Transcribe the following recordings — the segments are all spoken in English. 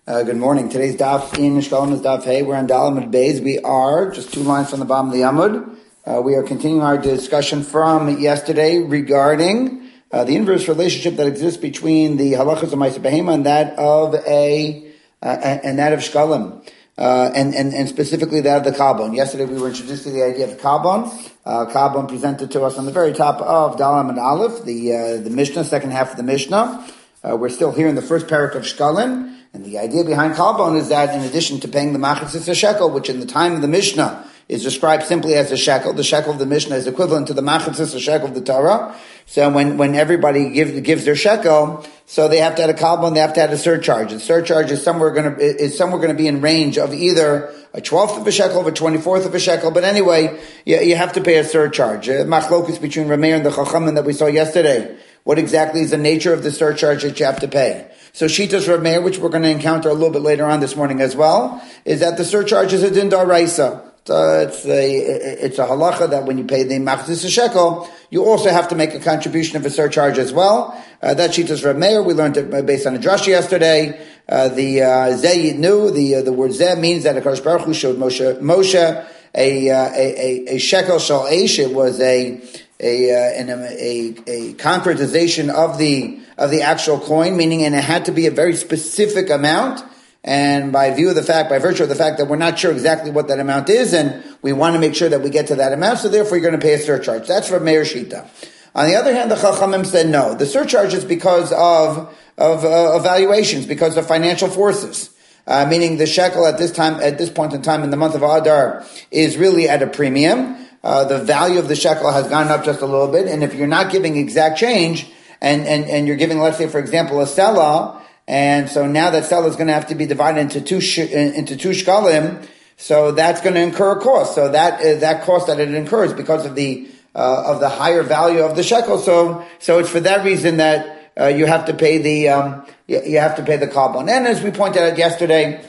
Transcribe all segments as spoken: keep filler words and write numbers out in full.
Uh, good morning. Today's daf in Shkolem is daf Hey. We're on Dalamud Beis. We are just two lines from the bottom of the Amud. Uh, we are continuing our discussion from yesterday regarding uh, the inverse relationship that exists between the halachas of Ma'aser Behema and that of a uh, and that of Shkolem, uh, and, and and specifically that of the Kabon. Yesterday we were introduced to the idea of Kabon. Uh, Kabon presented to us on the very top of Dalamud Aleph, the uh, the Mishnah, second half of the Mishnah. Uh, we're still here in the first parak of Shkolem. And the idea behind Kabon is that in addition to paying the machatzis a shekel, which in the time of the Mishnah is described simply as a shekel, the shekel of the Mishnah is equivalent to the machatzis a shekel of the Torah. So when, when everybody gives, gives their shekel, so they have to add a Kabon, they have to add a surcharge. The surcharge is somewhere going to, is somewhere going to be in range of either a twelfth of a shekel or a twenty-fourth of a shekel. But anyway, you, you have to pay a surcharge. Uh, Machlokes between Rameir and the Chachamim that we saw yesterday. What exactly is the nature of the surcharge that you have to pay? So Shitas Rameir, which we're going to encounter a little bit later on this morning as well, is that the surcharge is a din daraisa. So it's a it's a halacha that when you pay the machzis a shekel, you also have to make a contribution of a surcharge as well. Uh, that Shitas Rameir, we learned it based on a drasha yesterday. Uh, the uh, zeh yitnu, the uh, the word zeh means that HaKadosh Baruch Hu showed Moshe Moshe a uh, a, a a shekel shal eish. It was a a uh, an, a a concretization of the of the actual coin, meaning, and it had to be a very specific amount. And by view of the fact, by virtue of the fact that we're not sure exactly what that amount is, and we want to make sure that we get to that amount, so therefore you're going to pay a surcharge. That's from Meir Shita. On the other hand, the Chachamim said no. The surcharge is because of of uh, evaluations, because of financial forces. Uh, meaning the shekel at this time, at this point in time in the month of Adar, is really at a premium. Uh, the value of the shekel has gone up just a little bit, and if you're not giving exact change, and, and, and you're giving, let's say, for example, a selah, and so now that selah is going to have to be divided into two, sh- into two shkalim, so that's going to incur a cost. So that, uh, that cost that it incurs because of the, uh, of the higher value of the shekel. So, so it's for that reason that, uh, you have to pay the, um, you, you have to pay the kabon. And as we pointed out yesterday,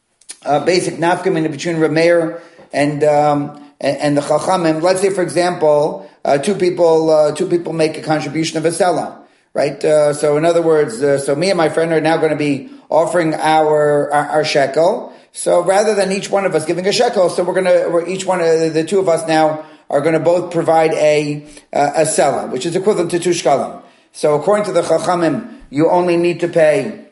uh, basic nafkamina between Rameir and, um, and, and the Chachamim. Let's say, for example, uh, two people, uh, two people make a contribution of a selah. Right, uh, so in other words, uh, so me and my friend are now going to be offering our, our our shekel. So rather than each one of us giving a shekel, so we're going to, we're each one, uh, the two of us now are going to both provide a uh, a selah, which is equivalent to two shkalim. So according to the Chachamim, you only need to pay.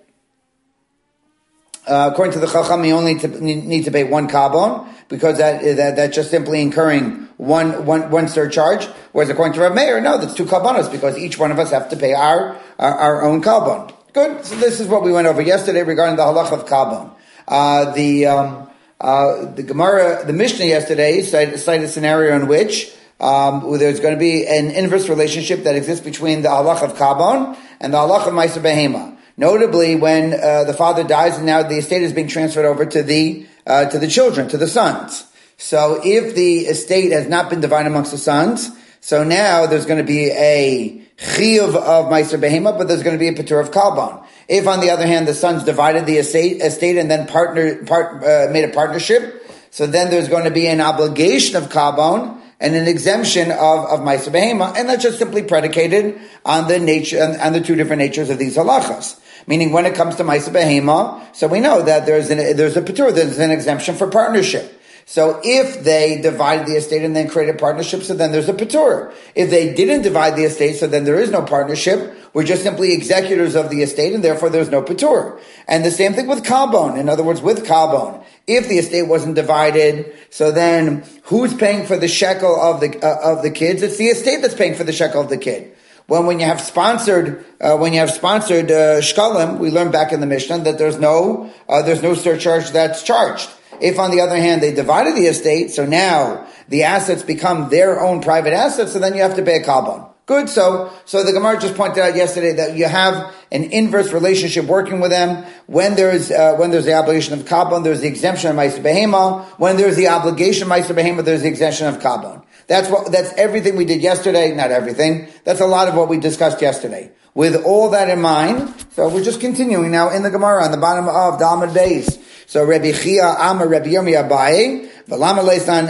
Uh, according to the Chacham, you only to, need to pay one kabon, because that, that that's just simply incurring one, one, one surcharge. Whereas according to Rav Meir, no, that's two kabonos, because each one of us have to pay our, our, our own kabon. Good. So this is what we went over yesterday regarding the halach of kabon. Uh, the, um, uh, the Gemara, the Mishnah yesterday cited, cited a scenario in which, um, there's going to be an inverse relationship that exists between the halach of kabon and the halach of Ma'aser Behema. Notably, when uh, the father dies and now the estate is being transferred over to the uh, to the children, to the sons. So if the estate has not been divided amongst the sons, so now there's going to be a chiyuv of Ma'aser Behema, but there's going to be a patur of kabon. If, on the other hand, the sons divided the estate, estate and then partner, part, uh, made a partnership, so then there's going to be an obligation of kabon and an exemption of, of Ma'aser Behema, and that's just simply predicated on the nature, on, on the two different natures of these halachas. Meaning, when it comes to Ma'aser Behema, so we know that there's an, there's a patur, there's an exemption for partnership. So if they divide the estate and then create a partnership, so then there's a patur. If they didn't divide the estate, so then there is no partnership. We're just simply executors of the estate, and therefore there's no patur. And the same thing with kabon. In other words, with kabon, if the estate wasn't divided, so then who's paying for the shekel of the uh, of the kids? It's the estate that's paying for the shekel of the kid. Well, when you have sponsored, uh, when you have sponsored uh, shkalim, we learned back in the Mishnah that there's no, uh, there's no surcharge that's charged. If, on the other hand, they divided the estate, so now the assets become their own private assets, so then you have to pay a kabon. Good. So, so the Gemara just pointed out yesterday that you have an inverse relationship working with them. When there's, uh, when there's the obligation of kabon, there's the exemption of Ma'aser Behema. When there's the obligation of Ma'aser Behema, there's the exemption of kabon. That's what, that's everything we did yesterday. Not everything. That's a lot of what we discussed yesterday. With all that in mind, so we're just continuing now in the Gemara on the bottom of Dalamud Beis. So Rabbi Chia Amar Rabbi Yirmiyah Abaye, V'lama leisan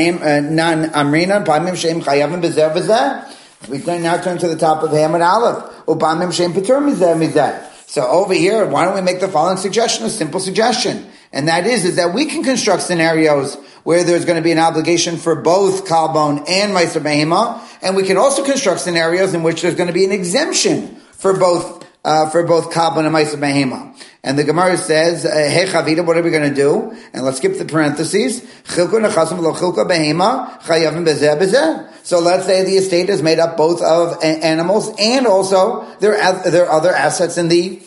nan amrina, pamim sheim chayavim bezer v'zeh. We can now turn to the top of Hamad Aleph. Upamim sheim patur mizeh mizeh. So over here, why don't we make the following suggestion, a simple suggestion? And that is, is that we can construct scenarios where there's going to be an obligation for both Kalbon and Meiser Behema, and we can also construct scenarios in which there's going to be an exemption for both uh, for both Kalbon and Meiser Behema. And the Gemara says, "Hey Chavita, what are we going to do?" And let's skip the parentheses. So let's say the estate is made up both of animals and also there are, there are other assets in the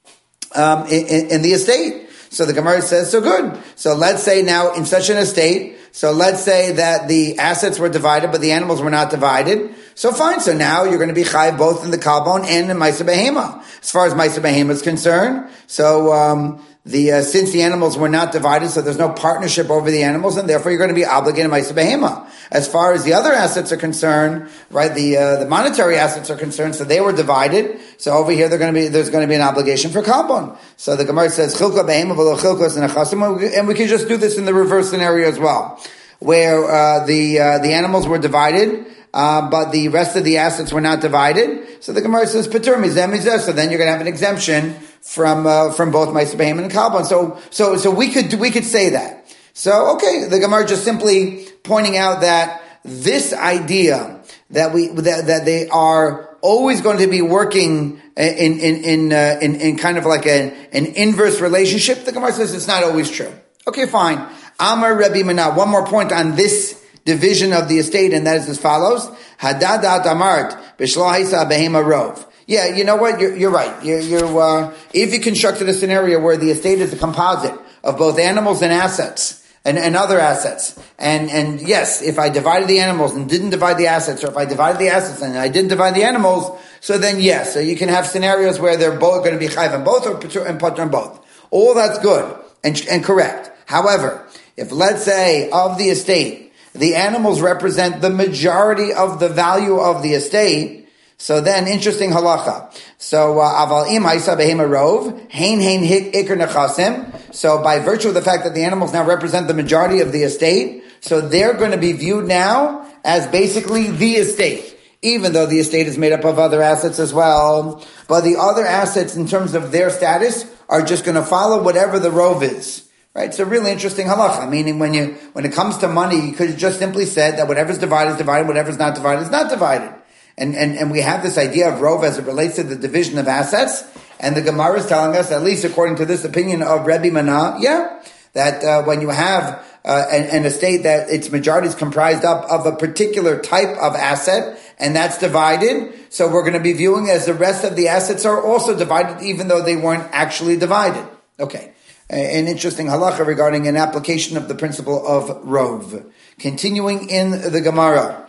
um, in, in the estate. So the Gemara says, so good. So let's say now in such an estate, so let's say that the assets were divided, but the animals were not divided. So fine. So now you're going to be chayiv both in the Kalbon and in Meiser Behema. As far as Meiser Behema is concerned, so um, the uh, since the animals were not divided, so there's no partnership over the animals, and therefore you're going to be obligated Meiser Behema. As far as the other assets are concerned, right, the uh, the monetary assets are concerned, so they were divided. So over here, they're going to be there's going to be an obligation for Kalbon. So the Gemara says Chilka Behema v'lo Chilkos Nechasim, and we can just do this in the reverse scenario as well, where uh, the uh, the animals were divided. Uh, but the rest of the assets were not divided. So the Gemara says, Patur mizeh mizeh. So then you're going to have an exemption from, uh, from both Meiser Behema and Kalbon. So, so, so we could, we could say that. So, okay, the Gemara just simply pointing out that this idea that we, that, that they are always going to be working in, in, in, uh, in, in kind of like a, an inverse relationship, the Gemara says it's not always true. Okay, fine. Amar Rebbe Mana. One more point on this division of the estate, and that is as follows: Hadadat Amart B'Shlohisa Behema Rov. Yeah, you know what? You're, you're right. You're, you're uh, if you constructed a scenario where the estate is a composite of both animals and assets and, and other assets, and and yes, if I divided the animals and didn't divide the assets, or if I divided the assets and I didn't divide the animals, so then yes, so you can have scenarios where they're both going to be chayv on both or patur and patur on both. All that's good and and correct. However, if let's say of the estate, the animals represent the majority of the value of the estate, so then interesting halacha. So aval im haisa behema rov hein hein ikar nechasim. So by virtue of the fact that the animals now represent the majority of the estate, so they're going to be viewed now as basically the estate, even though the estate is made up of other assets as well. But the other assets, in terms of their status, are just going to follow whatever the rov is. Right, it's a really interesting halacha. Meaning, when you when it comes to money, you could have just simply said that whatever's divided is divided, whatever's not divided is not divided. And and and we have this idea of rov as it relates to the division of assets. And the Gemara is telling us, at least according to this opinion of Rebbe Mana, yeah, that uh, when you have uh, an, an estate that its majority is comprised up of a particular type of asset, and that's divided, so we're going to be viewing as the rest of the assets are also divided, even though they weren't actually divided. Okay. An interesting halacha regarding an application of the principle of rov. Continuing in the Gemara,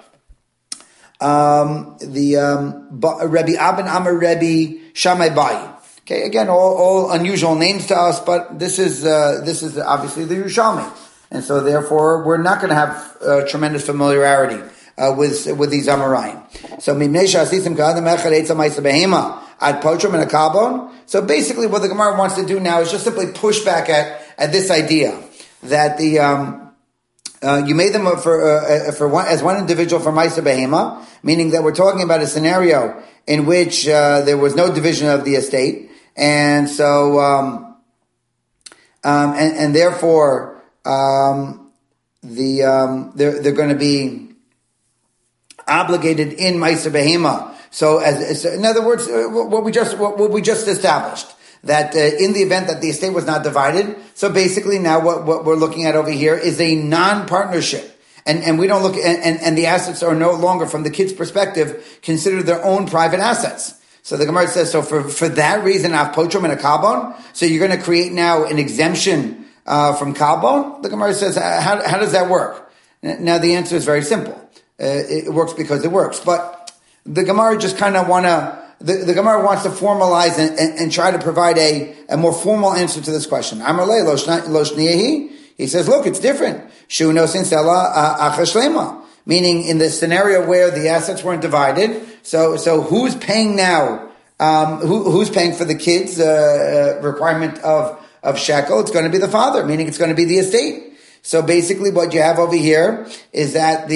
um, the um, Rebbe Abin Amar Rebbe Shammai Bai. Okay, again, all, all unusual names to us, but this is uh, this is obviously the Yerushalmi, and so therefore we're not going to have uh, tremendous familiarity uh, with with these Amoraim. So Mimnei Shasisim Kadam Echad Eitza Ma'aser Behema Ad Potrom and a Kalbon. So basically what the Gemara wants to do now is just simply push back at, at this idea that the, um, uh, you made them for, uh, for one, as one individual for Meiser Behema, meaning that we're talking about a scenario in which, uh, there was no division of the estate. And so, um, um, and, and therefore, um, the, um, they're, they're going to be obligated in Meiser Behema. So, as, as in other words, what we just what, what we just established, that uh, in the event that the estate was not divided, so basically now what, what we're looking at over here is a non-partnership, and and we don't look and, and, and the assets are no longer, from the kids' perspective, considered their own private assets. So the Gemara says, so for for that reason, af potrom and a Kalbon, so you're going to create now an exemption uh, from Kalbon. The Gemara says, how how does that work? Now the answer is very simple. Uh, it works because it works, but the Gemara just kind of want to, the, the Gemara wants to formalize and, and, and try to provide a, a more formal answer to this question. Amarle lo shniyehi. He says, look, it's different. Shu no sin sela achashlema. Meaning in the scenario where the assets weren't divided. So, so who's paying now? Um, who, who's paying for the kids' uh, requirement of, of shekel? It's going to be the father, meaning it's going to be the estate. So basically what you have over here is that the,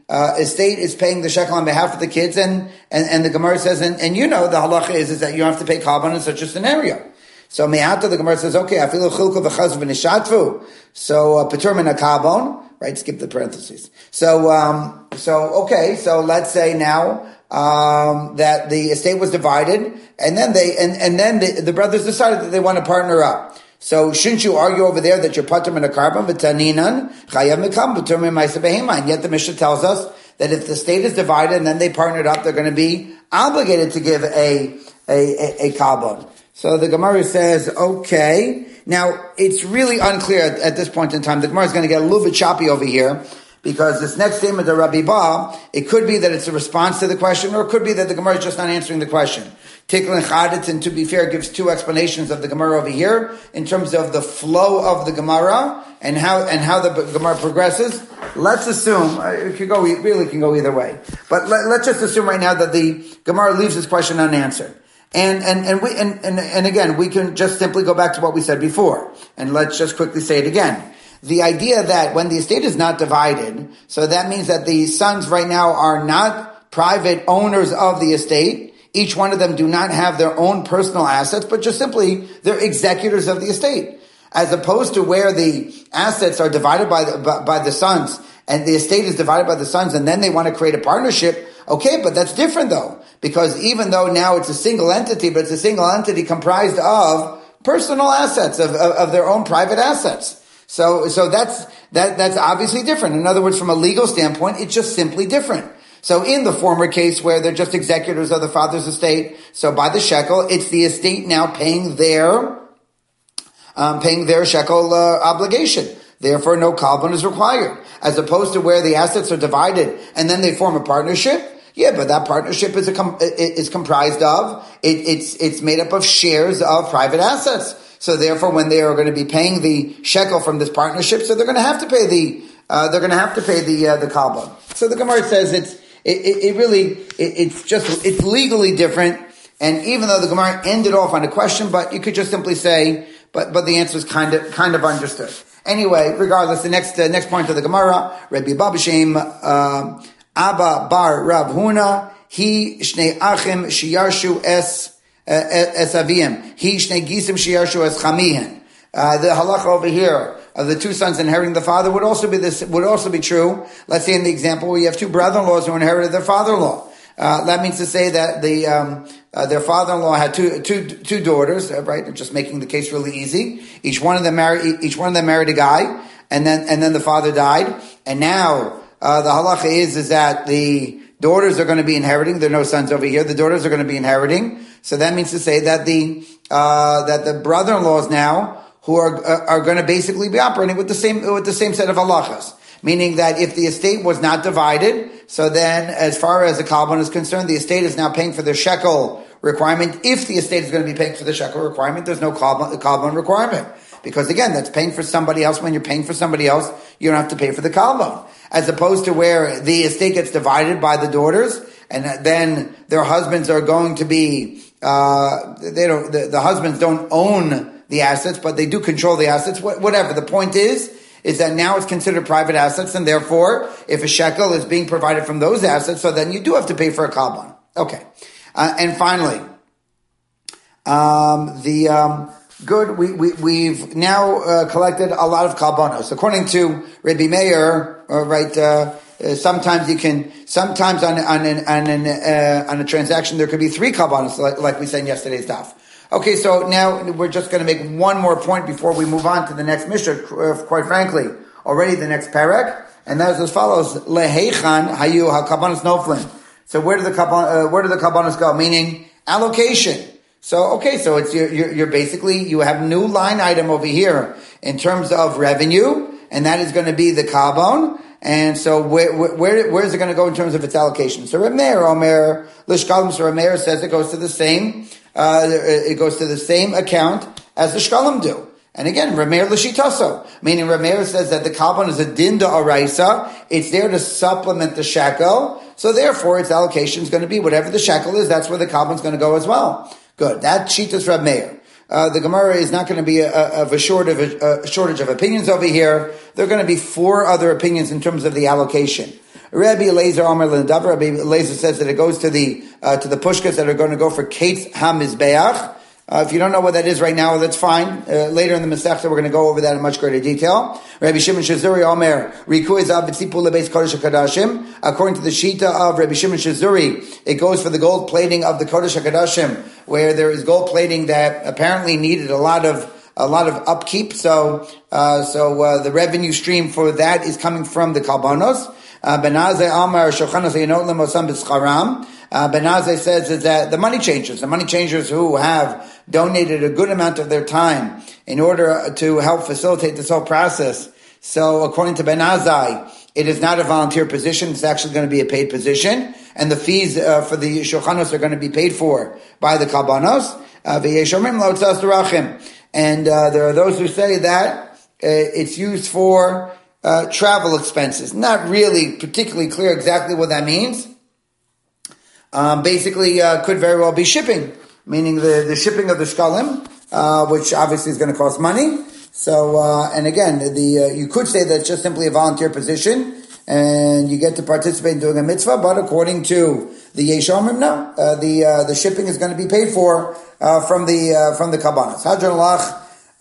uh, estate is paying the shekel on behalf of the kids, and, and, and the Gemara says, and, and you know, the halacha is, is that you don't have to pay carbon in such a scenario. So me'ata, the Gemara says, okay, afilu chilku v'chaz v'nishatvu. So, uh, petur min hakabon, right? Skip the parentheses. So, um, so, okay, so let's say now, um, that the estate was divided, and then they, and, and then the, the brothers decided that they want to partner up. So shouldn't you argue over there that you're patur min hakarbon v'taninan chayav mikam petur min ma'aseh behema? And yet the Mishnah tells us that if the estate is divided and then they partnered up, they're going to be obligated to give a, a, a, a carbon. So the Gemara says, okay. Now, it's really unclear at, at this point in time. The Gemara is going to get a little bit choppy over here, because this next statement of Rabbi Ba, it could be that it's a response to the question, or it could be that the Gemara is just not answering the question. Tikkun Chaditz, and to be fair, gives two explanations of the Gemara over here, in terms of the flow of the Gemara, and how, and how the Gemara progresses. Let's assume, it could go, it really can go either way. But let, let's just assume right now that the Gemara leaves this question unanswered. And, and, and we, and, and, and again, we can just simply go back to what we said before. And let's just quickly say it again. The idea that when the estate is not divided, so that means that the sons right now are not private owners of the estate. Each one of them do not have their own personal assets, but just simply they're executors of the estate. As opposed to where the assets are divided by the, by, by the sons, and the estate is divided by the sons, and then they want to create a partnership. Okay, but that's different though. Because even though now it's a single entity, but it's a single entity comprised of personal assets, of, of, of their own private assets. So, so that's, that, that's obviously different. In other words, from a legal standpoint, it's just simply different. So in the former case where they're just executors of the father's estate, so by the shekel, it's the estate now paying their, um, paying their shekel, uh, obligation. Therefore, no carbon is required. As opposed to where the assets are divided and then they form a partnership. Yeah, but that partnership is a com- is comprised of, it, it's, it's made up of shares of private assets. So therefore, when they are going to be paying the shekel from this partnership, so they're going to have to pay the, uh, they're going to have to pay the, uh, the carbon. So the Gemara says it's, it, it, it really, it, it's just, it's legally different. And even though the Gemara ended off on a question, but you could just simply say, but, but the answer is kind of, kind of understood. Anyway, regardless, the next, uh, next point of the Gemara, Rabbi Baba Shem, uh, Abba bar Rav Huna, he shnei achim shiyarshu es, es avim. He shnei gisim shiyarshu es chamihen. Uh, the halacha over here of the two sons inheriting the father would also be this, would also be true. Let's say in the example where you have two brother-in-laws who inherited their father-in-law. Uh, that means to say that the, um, uh, their father-in-law had two, two, two daughters, uh, right? I'm just making the case really easy. Each one of them married, each one of them married a guy, and then, and then the father died, and now, Uh, the halacha is, is that the daughters are going to be inheriting. There are no sons over here. The daughters are going to be inheriting. So that means to say that the, uh, that the brother-in-laws now, who are, uh, are going to basically be operating with the same, with the same set of halachas. Meaning that if the estate was not divided, so then as far as the carbon is concerned, the estate is now paying for the shekel requirement. If the estate is going to be paying for the shekel requirement, there's no carbon, carbon requirement. Because again, that's paying for somebody else. When you're paying for somebody else, you don't have to pay for the carbon. As opposed to where the estate gets divided by the daughters, and then their husbands are going to be, uh, they don't, the, the husbands don't own the assets, but they do control the assets, whatever. The point is, is that now it's considered private assets, and therefore, if a shekel is being provided from those assets, so then you do have to pay for a carbon. Okay. Uh, and finally, um, the, um, Good. We, we, we've now uh, collected a lot of kalbanos. According to Rabbi Meir, uh, right, uh, uh, sometimes you can, sometimes on, on, an, on, an, uh, on a transaction there could be three kalbanos, like, like we said in yesterday's daf. Okay, so now we're just going to make one more point before we move on to the next Mishnah, uh, quite frankly, already the next parak, and that is as follows, Leheichan hayu ha-kalbanos noflin. So where do the kalbanos, uh, where do the kalbanos go? Meaning allocation. So, okay, so it's, you're, you're, you're basically, you have a new line item over here in terms of revenue, and that is going to be the carbon. And so where, where, where is it going to go in terms of its allocation? So Rameir, Omer, Lishkalim, so Rameir says it goes to the same, uh, it goes to the same account as the Shkalim do. And again, Rameir Lishitaso, meaning Rameir says that the carbon is a dinda araisa. It's there to supplement the shekel. So therefore its allocation is going to be whatever the shekel is, that's where the carbon is going to go as well. Good. That sheet is Rab Meir. Uh, the Gemara is not going to be a, a, a, short of a, a shortage of opinions over here. There are going to be four other opinions in terms of the allocation. Rabbi Eliezer Omer L'Nadav. Rabbi Eliezer says that it goes to the uh, to the pushkas that are going to go for Kates HaMizbeach. Uh, if you don't know what that is right now, that's fine. Uh, later in the Masechta, we're going to go over that in much greater detail. Rabbi Shimon Shazuri Omer, Riku Ezav B'tzipul Lebeis Kodesh HaKadashim. According to the Shita of Rabbi Shimon Shazuri, it goes for the gold plating of the Kodesh HaKadashim, where there is gold plating that apparently needed a lot of a lot of upkeep. So, uh, so uh, the revenue stream for that is coming from the Kalbanos. Benazai Amar Shochanos Yinot Lemosam B'Scharam. Benazai says is that the money changers, the money changers who have donated a good amount of their time in order to help facilitate this whole process. So according to Benazai, it is not a volunteer position. It's actually going to be a paid position. And the fees uh, for the Shochanos are going to be paid for by the Kalbanos. And uh, there are those who say that uh, it's used for uh, travel expenses. Not really particularly clear exactly what that means. Um, basically, uh, could very well be shipping, meaning the, the shipping of the shkalim, uh, which obviously is going to cost money. So, uh, and again, the uh, you could say that it's just simply a volunteer position, and you get to participate in doing a mitzvah. But according to the Yesh Omrim, no, uh, the uh, the shipping is going to be paid for uh, from the uh, from the Kabbanas. Hadron Lach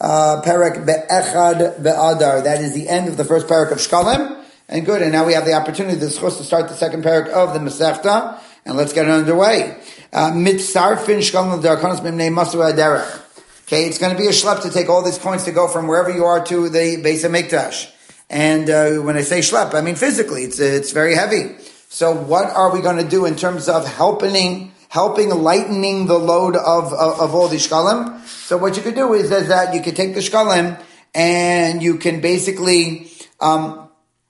Perek Be'echad Be'adar. That is the end of the first parak of Shkalim. And good, and now we have the opportunity to start the second parak of the Masechta. And let's get it underway. Mitzarfin shkalim darkonos b'mnei masu haderech. Okay, it's going to be a schlep to take all these coins to go from wherever you are to the Beis HaMikdash. And uh, when I say schlep, I mean physically. It's it's very heavy. So what are we going to do in terms of helping helping lightening the load of of, of all these shkalim? So what you could do is, is that you could take the shkalim and you can basically um,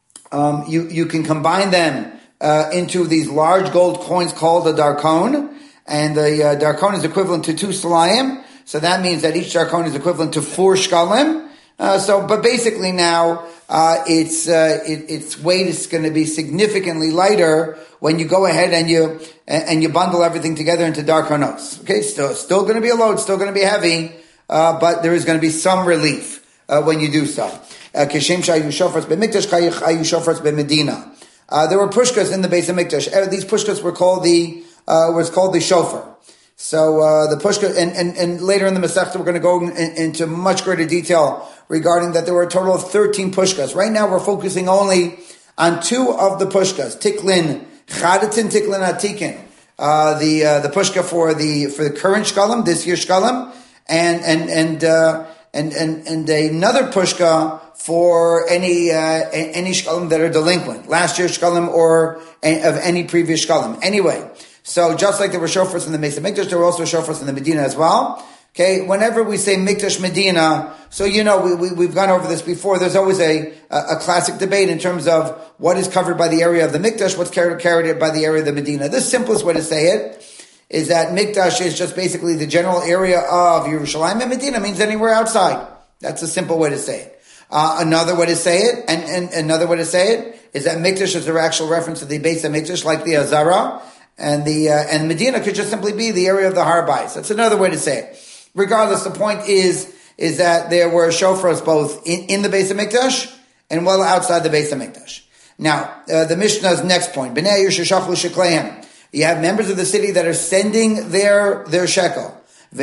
um, you you can combine them Uh, into these large gold coins called a darkon, and the uh, darkon is equivalent to two salayim, so that means that each darkon is equivalent to four shkalim. Uh, so, but basically now, uh, its, uh, it, its weight is going to be significantly lighter when you go ahead and you, and you bundle everything together into darkonos. Okay, still, still going to be a load, still going to be heavy, uh, but there is going to be some relief, uh, when you do so. Keshem shayu shofars b'mikdash chayu shofars b'medina. Uh, there were pushkas in the Beis HaMikdash. Uh, these pushkas were called the, uh, was called the shofar. So, uh, the pushka, and, and, and later in the Masechta, we're going to go in, into much greater detail regarding that there were a total of thirteen pushkas. Right now, we're focusing only on two of the pushkas. Tiklin chadatin, tiklin atikin. Uh, the, uh, the pushka for the, for the current shkalim, this year's shkalim, and, and, and, uh, and, and, and another pushka for any, uh, any shkalim that are delinquent. Last year's shkalim or of any previous shkalim. Anyway, so just like there were shofars in the Beis HaMikdash, there were also shofars in the Medina as well. Okay, whenever we say Mikdash Medina, so you know, we, we, we've gone over this before, there's always a, a classic debate in terms of what is covered by the area of the Mikdash, what's carried, carried by the area of the Medina. The simplest way to say it is that Mikdash is just basically the general area of Yerushalayim, and Medina means anywhere outside. That's a simple way to say it. Uh, another way to say it, and, and another way to say it, is that Mikdash is an actual reference to the Beis HaMikdash, like the Azara, and the, uh, and Medina could just simply be the area of the Har Bayis. That's another way to say it. Regardless, the point is, is that there were shofars both in, in the Beis HaMikdash and well outside the Beis HaMikdash. Now, uh, the Mishnah's next point, B'nei Yishashachlu Shekleihem. You have members of the city that are sending their, their shekel.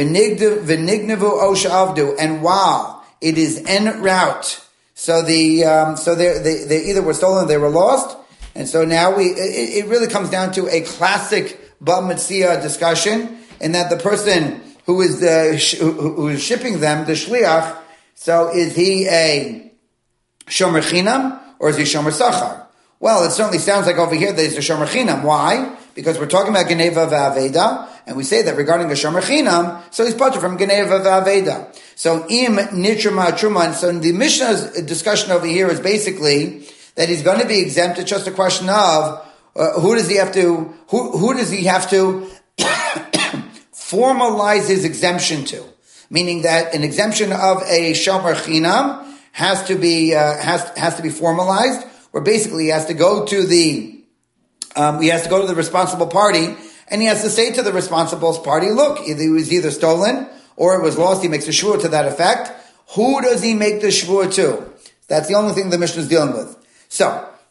V'nignevu o sha'avdu. And while it is en route, so the um, so they they they either were stolen or they were lost, and so now we it, it really comes down to a classic Bava Metzia discussion, in that the person who is the who, who is shipping them, the shliach, so is he a shomer chinam or is he shomer sachar? Well, it certainly sounds like over here that he's a shomer chinam. Why? Because we're talking about Geneva v'Aveda, and we say that regarding a shomer chinam, so he's potter from Geneva v'Aveda. So im nitruma truma. So the Mishnah's discussion over here is basically that he's going to be exempt. It's just a question of uh, who does he have to who who does he have to formalize his exemption to? Meaning that an exemption of a shomer chinam has to be uh, has has to be formalized, where basically he has to go to the um, he has to go to the responsible party, and he has to say to the responsible party, look, it was either stolen or it was lost. He makes a shvur to that effect. Who does he make the shvur to? That's the only thing the Mishnah is dealing with. So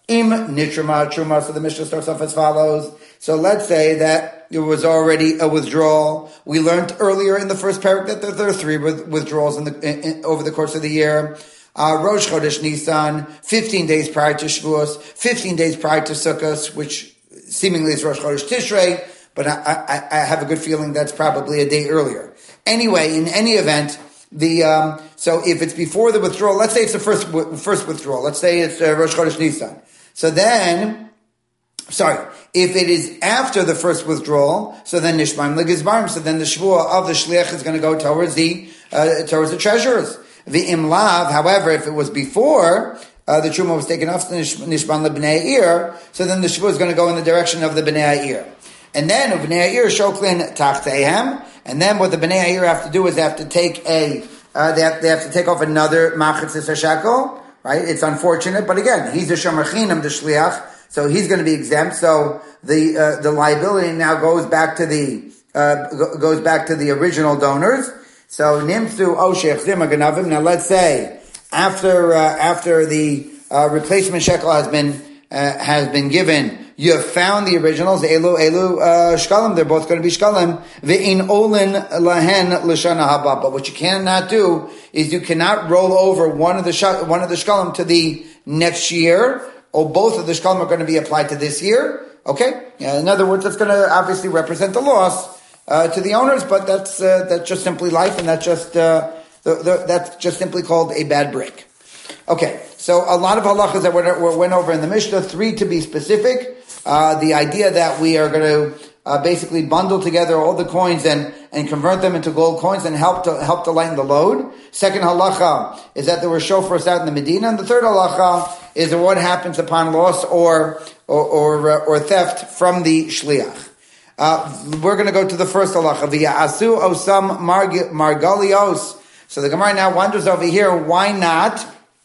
Im nitrama truma. So the Mishnah starts off as follows. So let's say that it was already a withdrawal. We learned earlier in the first paragraph that there are three withdrawals in the, in, in, over the course of the year. Uh, Rosh Chodesh Nisan, fifteen days prior to Shavuos, fifteen days prior to Sukkot, which seemingly is Rosh Chodesh Tishrei, but I, I, I have a good feeling that's probably a day earlier. Anyway, in any event, the um, so if it's before the withdrawal, let's say it's the first first withdrawal. Let's say it's uh, Rosh Chodesh Nisan. So then, sorry, if it is after the first withdrawal, so then Nishmaim Legizbarim, so then the Shvuah of the Shliach is going to go towards the uh, towards the treasurers. The Imlav, however, if it was before uh, the Truma was taken off the Nishban LeBnei Ir, so then the Shvuah is going to go in the direction of the Bnei Ir. And then Bnei Ir Shoklin Tachteihem, and then what the Bnei Ir have to do is they have to take a uh, they have they have to take off another Machitzis HaShekel, right? It's unfortunate, but again, he's the Shomer Chinam, the Shliach, so he's going to be exempt. So the uh, the liability now goes back to the uh, goes back to the original donors. So nimtzu oshech zima ganavim. Now let's say after uh, after the uh, replacement shekel has been uh, has been given, you have found the originals. Elu elu uh, shkalim. They're both going to be shkalim. Ve'in olin lahen l'shana haba. But what you cannot do is you cannot roll over one of the sh- one of the shkalim to the next year, or both of the shkalim are going to be applied to this year. Okay. Yeah, in other words, that's going to obviously represent the loss Uh, to the owners, but that's uh, that's just simply life, and that's just uh, the, the, that's just simply called a bad break. Okay, so a lot of halachas that went, went over in the Mishnah, three to be specific. Uh, the idea that we are going to uh, basically bundle together all the coins and and convert them into gold coins and help to help to lighten the load. Second halacha is that there were shofars out in the Medina, and the third halacha is what happens upon loss or or or, uh, or theft from the shliach. Uh, we're going to go to the first halacha. V'ya'asu osam margalios. So the Gemara now wonders over here, why not,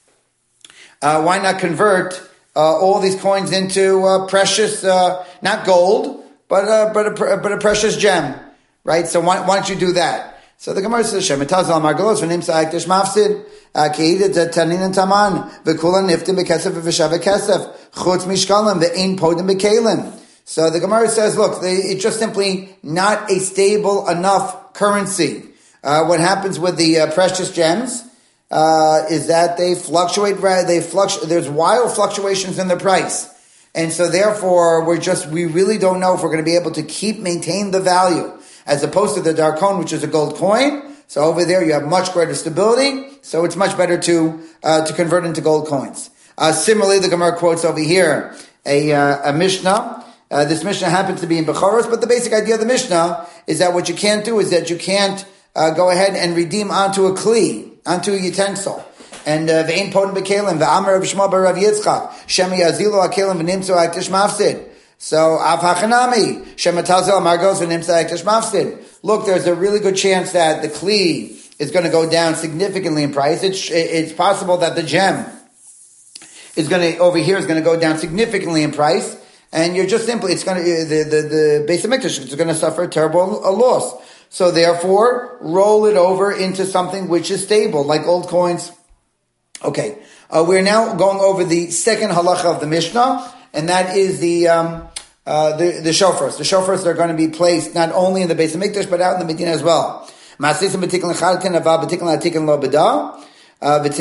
uh, why not convert, uh, all these coins into, uh, precious, uh, not gold, but, uh, but a, but a precious gem, right? So why, why don't you do that? So the Gemara says, Shemitaz al margalos v'nim sa'ik tish mafsid, k'eid tanin and taman, v'kula niftim b'kesef v'shav v'kesef, chutz mishkalim v'ein podim b'kelim. So the Gemara says, look, they, it's just simply not a stable enough currency. Uh, what happens with the uh, precious gems uh, is that they fluctuate. They fluctuate. There's wild fluctuations in the price, and so therefore we're just we really don't know if we're going to be able to keep maintain the value as opposed to the darkon, which is a gold coin. So over there you have much greater stability. So it's much better to uh, to convert into gold coins. Uh, similarly, the Gemara quotes over here a uh, a Mishnah. Uh, this Mishnah happens to be in Bechoros, but the basic idea of the Mishnah is that what you can't do is that you can't uh, go ahead and redeem onto a kli, onto a utensil. And ve'ein poden b'kelim ve'amar Rav Shmuel bar Rav Yitzchak shemi yazilu ha'kelim v'nimtzu ha'aktish mafsid. So av hachanami shematazil margos v'nimtzu ha'aktish mafsid. Look, there's a really good chance that the kli is going to go down significantly in price. It's it's possible that the gem is going to over here is going to go down significantly in price. And you're just simply, it's going to, the, the, the Beis HaMikdash is going to suffer a terrible a loss. So therefore, roll it over into something which is stable, like old coins. Okay. Uh, we're now going over the second halacha of the Mishnah, and that is the, um, uh, the, the shofars. The shofars are going to be placed not only in the Beis HaMikdash, but out in the Medina as well. Uh, so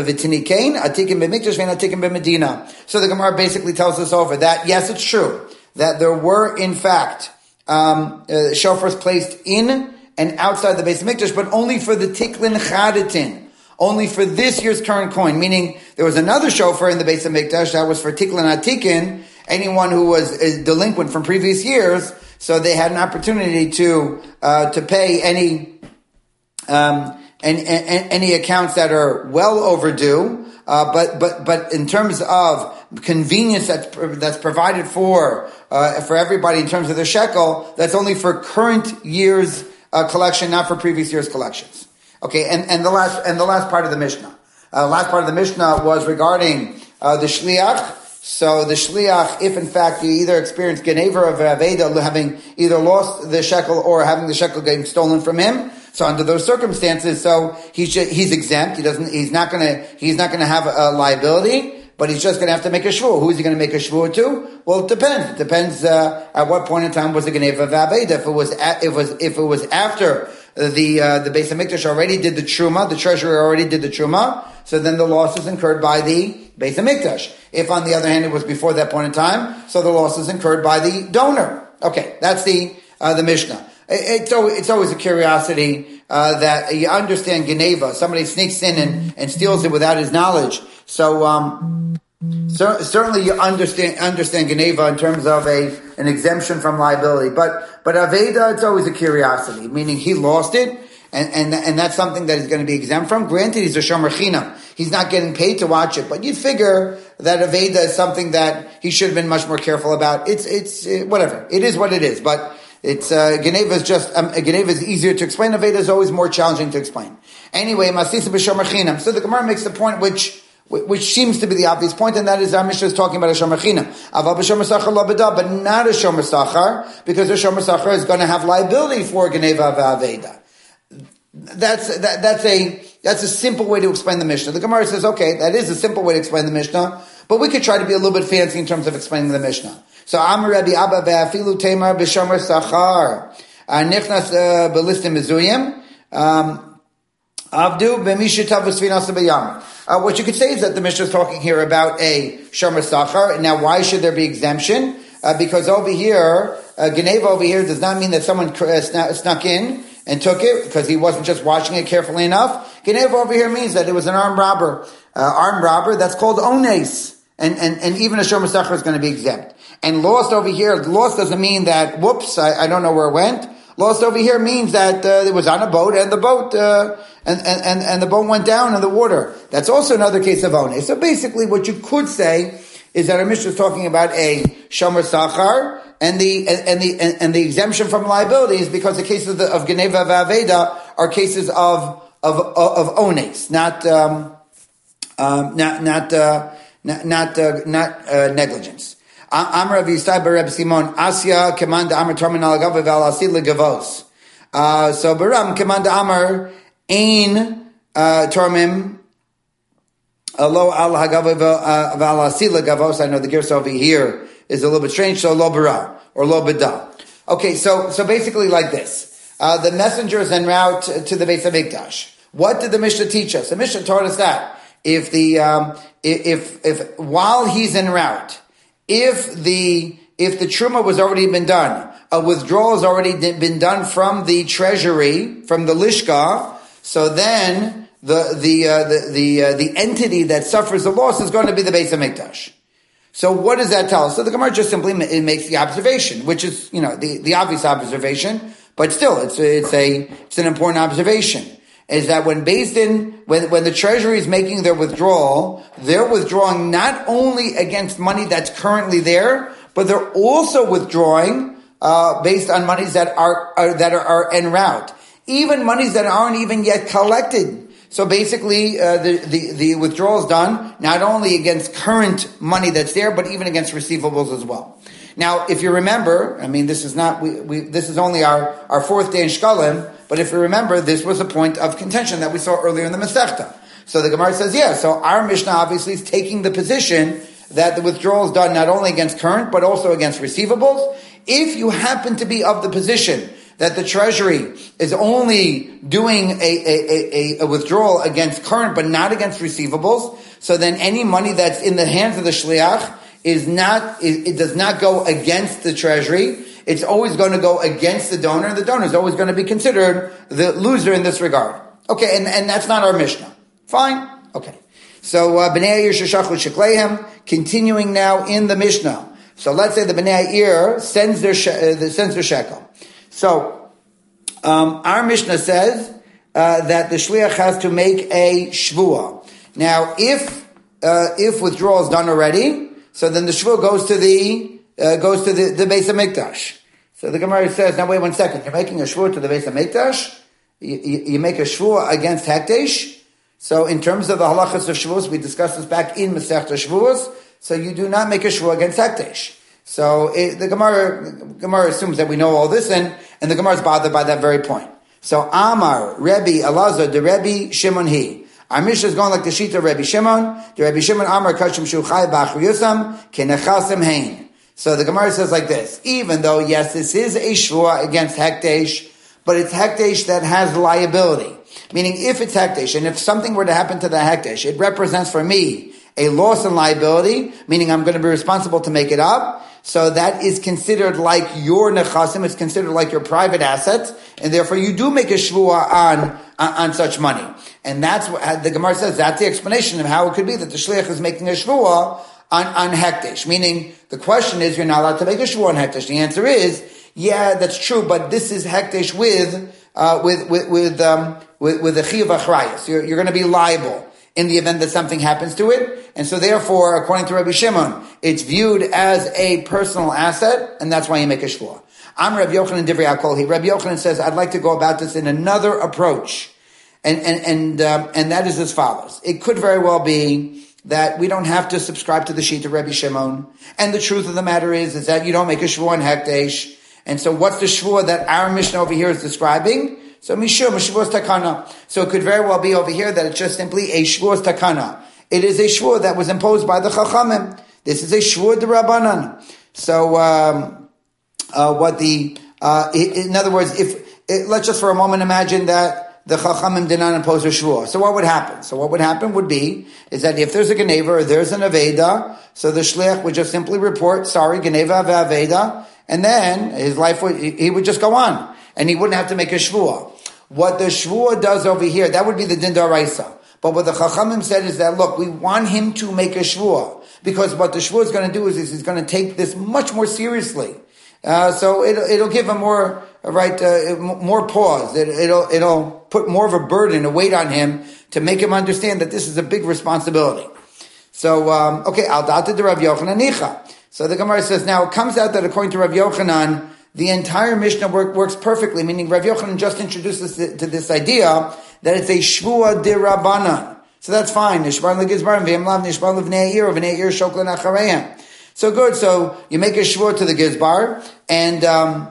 the Gemara basically tells us over that, yes, it's true, that there were, in fact, um, uh, shofars placed in and outside the Beis HaMikdash, but only for the tiklin chadatin, only for this year's current coin, meaning there was another shofar in the Beis HaMikdash that was for tiklin atikin, anyone who was uh, delinquent from previous years, so they had an opportunity to, uh, to pay any, um, And, and any accounts that are well overdue, uh, but but but in terms of convenience that's that's provided for uh, for everybody in terms of the shekel, that's only for current year's uh, collection, not for previous year's collections. Okay, and and the last and the last part of the Mishnah, uh, last part of the Mishnah was regarding uh, the shliach. So the shliach, if in fact you either experience genever of aveda, having either lost the shekel or having the shekel getting stolen from him. So under those circumstances, so he's he's exempt. He doesn't. He's not going to. He's not going to have a liability. but he's just going to have to make a shvua. Who is he going to make a shvua to? Well, it depends. It depends uh, at what point in time was the Geneva V'Aveda. If it was, at, if it was, if it was after the uh, the Beis Hamikdash already did the truma, the treasury already did the truma, so then the loss is incurred by the Beis Hamikdash. If, on the other hand, it was before that point in time, so the loss is incurred by the donor. Okay, that's the uh, the Mishnah. It's always, it's always a curiosity uh, that you understand Geneva. Somebody sneaks in and, and steals it without his knowledge. So um, cer- certainly you understand understand Geneva in terms of a an exemption from liability. But but Aveda, it's always a curiosity, meaning he lost it, and and and that's something that he's going to be exempt from. Granted, he's a shomer chinam; he's not getting paid to watch it. But you'd figure that Aveda is something that he should have been much more careful about. It's it's uh, whatever. It is what it is. But It's, uh, Geneva is just, um, Geneva is easier to explain. Aveda is always more challenging to explain. Anyway, Masisa b'shomer chinam. So the Gemara makes the point which, which seems to be the obvious point, and that is our Mishnah is talking about a shomer chinam. Aval b'shomer sachar lo b'da, but not a shomer sachar, because a shomer sachar is going to have liability for Geneva v'Aveda. That's, that, that's a, that's a simple way to explain the Mishnah. The Gemara says, okay, that is a simple way to explain the Mishnah, but we could try to be a little bit fancy in terms of explaining the Mishnah. So Amar Rabbi Abba ve'afilu temar b'shomer sachar nichnas b'listim mezuyim avdu b'mishitav v'svinas b'yam. What you could say is that the Mishnah is talking here about a shomer sachar. Now, why should there be exemption? Uh, because over here, uh, Geneva over here does not mean that someone uh, snuck, snuck in and took it because he wasn't just watching it carefully enough. Geneva over here means that it was an armed robber. Uh, armed robber, that's called ones. And, and, and even a shomer sachar is going to be exempt. And lost over here, lost doesn't mean that, whoops, I, I don't know where it went. Lost over here means that uh, it was on a boat and the boat, uh, and, and, and the boat went down in the water. That's also another case of ones. So basically what you could say is that our Mishnah is talking about a shomer sachar, and the, and, and the, and, and the exemption from liability is because the cases of, the, of Geneva v'Aveda are cases of, of, of, of ones, not, um, um, not, not, uh, not, not, uh, not, uh, negligence. Amar Rav Yisai bar Reb Simon Asya Keman da Amar Tormin al Gavav al Asid legavos. So Baram Keman da Amar Ein Tormim Lo al Hagavav al Asid legavos. I know the girsa over here is a little bit strange. So Lo Bara or Lo Beda. Okay, so so basically like this: uh, the messenger is en route to the Beis Hamikdash. What did the Mishnah teach us? The Mishnah taught us that if the um, if if while he's en route, If the if the truma was already been done, a withdrawal has already been done from the treasury, from the lishka, so then the the uh, the the, uh, the entity that suffers the loss is going to be the Beis Hamikdash. So what does that tell us? So the Gemara just simply it makes the observation, which is you know the, the obvious observation, but still it's it's a it's an important observation. Is that when Beis Din, when, when the treasury is making their withdrawal, they're withdrawing not only against money that's currently there, but they're also withdrawing, uh, based on monies that are, are that are, are en route. Even monies that aren't even yet collected. So basically, uh, the, the, the withdrawal is done not only against current money that's there, but even against receivables as well. Now, if you remember, I mean, this is not, we, we, this is only our, our fourth day in Shkalim, but if you remember, this was a point of contention that we saw earlier in the Masechta. So the Gemara says, yeah, so our Mishnah obviously is taking the position that the withdrawal is done not only against current, but also against receivables. If you happen to be of the position that the treasury is only doing a, a, a, a withdrawal against current, but not against receivables, so then any money that's in the hands of the shliach is not, it, it does not go against the treasury. It's always going to go against the donor, and the donor is always going to be considered the loser in this regard. Okay, and, and that's not our Mishnah. Fine. Okay. So, uh, Bnei Yir sheshachu shekleihem, continuing now in the Mishnah. So let's say the Bnei Yir sends their, she- uh, sends their shekel. So, um, our Mishnah says, uh, that the shliach has to make a shvuah. Now, if, uh, if withdrawal is done already, so then the shvuah goes to the, Uh, goes to the, the Beis Hamikdash. So the Gemara says, now wait one second, you're making a shvur to the Beis Hamikdash? You, you, you make a shvur against Hekdesh? So in terms of the halachas of shvurs, we discussed this back in Masechta Shvurs, so you do not make a shvur against Hekdesh. So it, the Gemara, Gemara assumes that we know all this, and, and the Gemara is bothered by that very point. So Amar, Rebbe, Elazar, the Rebbe, Shimon he. Our Mishnah is going like the Shita Rabbi Shimon. The Rabbi Shimon Amar Kashim Shuchai B'Achriyusam Kenechasim Hein. So the Gemara says like this, even though, yes, this is a shvua against hekdesh, but it's hekdesh that has liability. Meaning, if it's hekdesh, and if something were to happen to the hekdesh, it represents for me a loss in liability, meaning I'm going to be responsible to make it up. So that is considered like your nechasim, it's considered like your private assets, and therefore you do make a shvua on, on, on such money. And that's what the Gemara says, that's the explanation of how it could be that the shliach is making a shvua on, on hekdesh. Meaning, the question is, you're not allowed to make a shvua on hekdesh. The answer is, yeah, that's true, but this is hekdesh with, uh, with, with, with, um, with, with the chiyuv achrayus. You're, you're going to be liable in the event that something happens to it. And so therefore, according to Rabbi Shimon, it's viewed as a personal asset, and that's why you make a shvua. I'm Rabbi Yochanan Divrei HaKol. Rabbi Yochanan says, I'd like to go about this in another approach. And, and, and, um, and that is as follows. It could very well be that we don't have to subscribe to the sheet of Rabbi Shimon. And the truth of the matter is, is that you don't make a shvua on hekdesh. And so what's the shvua that our Mishnah over here is describing? So mishum, shvuas takana. So it could very well be over here that it's just simply a shvuas takana. It is a shvua that was imposed by the Chachamim. This is a shvua d'Rabbanan. So, um, uh, what the, uh, in other words, if, it, let's just for a moment imagine that the Chachamim did not impose a shvua. So what would happen? So what would happen would be, is that if there's a Geneva or there's an Aveda, so the Shliach would just simply report, sorry, Geneva Aveda, and then his life would, he would just go on. And he wouldn't have to make a shvua. What the shvua does over here, that would be the din d'oraisa. But what the Chachamim said is that, look, we want him to make a shvua. Because what the shvua is going to do is, is he's going to take this much more seriously. Uh, so it'll, it'll give him more, right, uh, more pause. It, it'll, it'll put more of a burden, a weight on him to make him understand that this is a big responsibility. So, um, okay, al data de Rav Yochanan nicha. So the Gemara says, now it comes out that according to Rav Yochanan, the entire Mishnah work, works perfectly, meaning Rav Yochanan just introduces to, to this idea that it's a shvua d'Rabbanan. So that's fine. Nishbar l'gizbarim v'yem lav nishbar l'vnei ir v'nei ir shoklan achareim. So good. So you make a shvua to the gizbar, and um,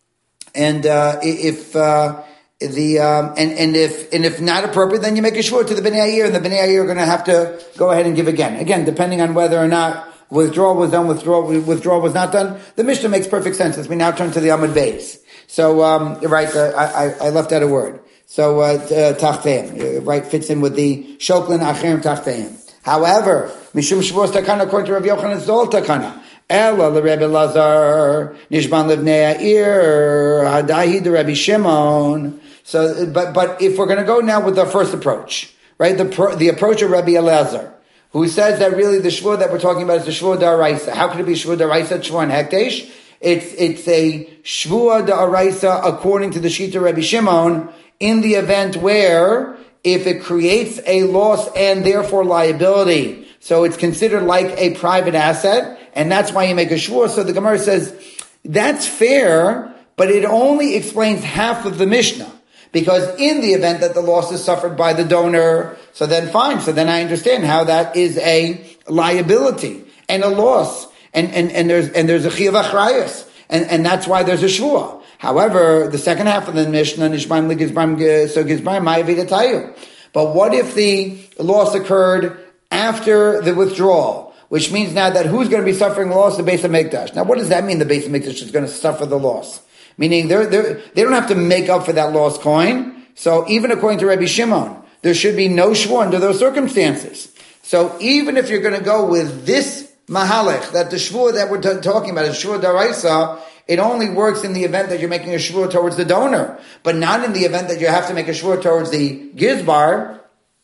and uh, if uh, the um, and and if and if not appropriate, then you make a shvua to the bnei ir, and the bnei ir are going to have to go ahead and give again. Again, depending on whether or not withdrawal was done, withdrawal, withdrawal was not done. The Mishnah makes perfect sense as we now turn to the Amud Beis. So, um, right, uh, I, I left out a word. So, uh, tachteim, uh, right, fits in with the shoklin acherim tachteim. However, Mishum Shavuos Takana, according to Rav Yochanan, is all Takana. Ela l'Rebbe Lazar, Nishban Livnei Ha'ir, Hadahi the Rabbi Shimon. So, but, but if we're going to go now with the first approach, right, the, pro, the approach of Rabbi Elazar, who says that really the shvua that we're talking about is the shvua d'oraisa. How could it be shvua d'oraisa, shvua and hekdesh? It's, it's a shvua d'oraisa according to the Shita Rabbi Shimon in the event where if it creates a loss and therefore liability, so it's considered like a private asset, and that's why you make a shvua. So the Gemara says, that's fair, but it only explains half of the Mishnah. Because in the event that the loss is suffered by the donor, so then fine. So then I understand how that is a liability and a loss. And, and, and there's, and there's a chiyuv achrayus. And, and that's why there's a shvua. However, the second half of the Mishnah, nishbaim l'gizbaim, so gizbaim ma'avidatayu. But what if the loss occurred after the withdrawal? Which means now that who's going to be suffering the loss? The Beis HaMikdash. Now what does that mean the Beis HaMikdash is going to suffer the loss? Meaning they're, they're, they don't have to make up for that lost coin. So even according to Rabbi Shimon, there should be no shvua under those circumstances. So even if you're going to go with this mahalech, that the shvua that we're t- talking about is shvua d'oraisa, it only works in the event that you're making a shvua towards the donor, but not in the event that you have to make a shvua towards the gizbar.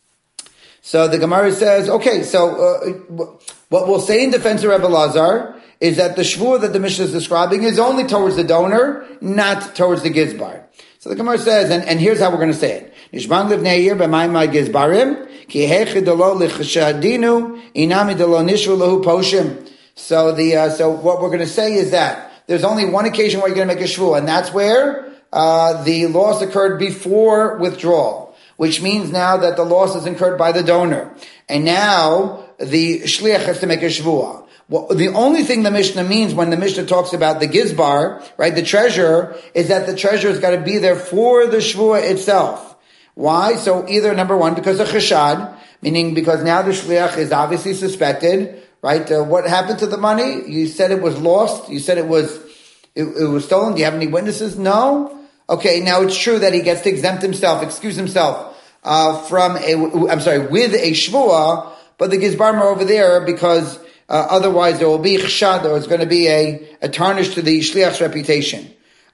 So the Gemara says, okay, so uh, what we'll say in defense of Rebbe Lazar is that the shvua that the Mishnah is describing is only towards the donor, not towards the gizbar. So the Gemara says, and, and here's how we're going to say it. Nishban livnei ir b'mayim gizbarim, ki hechid lo lichshadinu, inami lo nishvu lahu poshim. So the, uh, so what we're going to say is that there's only one occasion where you're going to make a shvua, and that's where, uh, the loss occurred before withdrawal, which means now that the loss is incurred by the donor. And now the shliach has to make a shvua. Well, the only thing the Mishnah means when the Mishnah talks about the gizbar, right, the treasurer, is that the treasurer has got to be there for the shvua itself. Why? So either number one, because of cheshad, meaning because now the shliach is obviously suspected, right? Uh, what happened to the money? You said it was lost. You said it was, it, it was stolen. Do you have any witnesses? No. Okay, now it's true that he gets to exempt himself, excuse himself, uh, from a, I'm sorry, with a shvuah, but the gizbarm are over there because, uh, otherwise there will be cheshad, or it's going to be a, a tarnish to the shliach's reputation.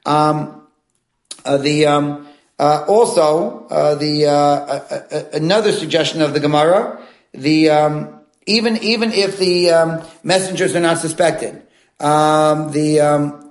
Um, uh, the, um, uh, also, uh, the, uh, uh, uh, another suggestion of the Gemara, the, um, even, even if the, um, messengers are not suspected, um, the, um,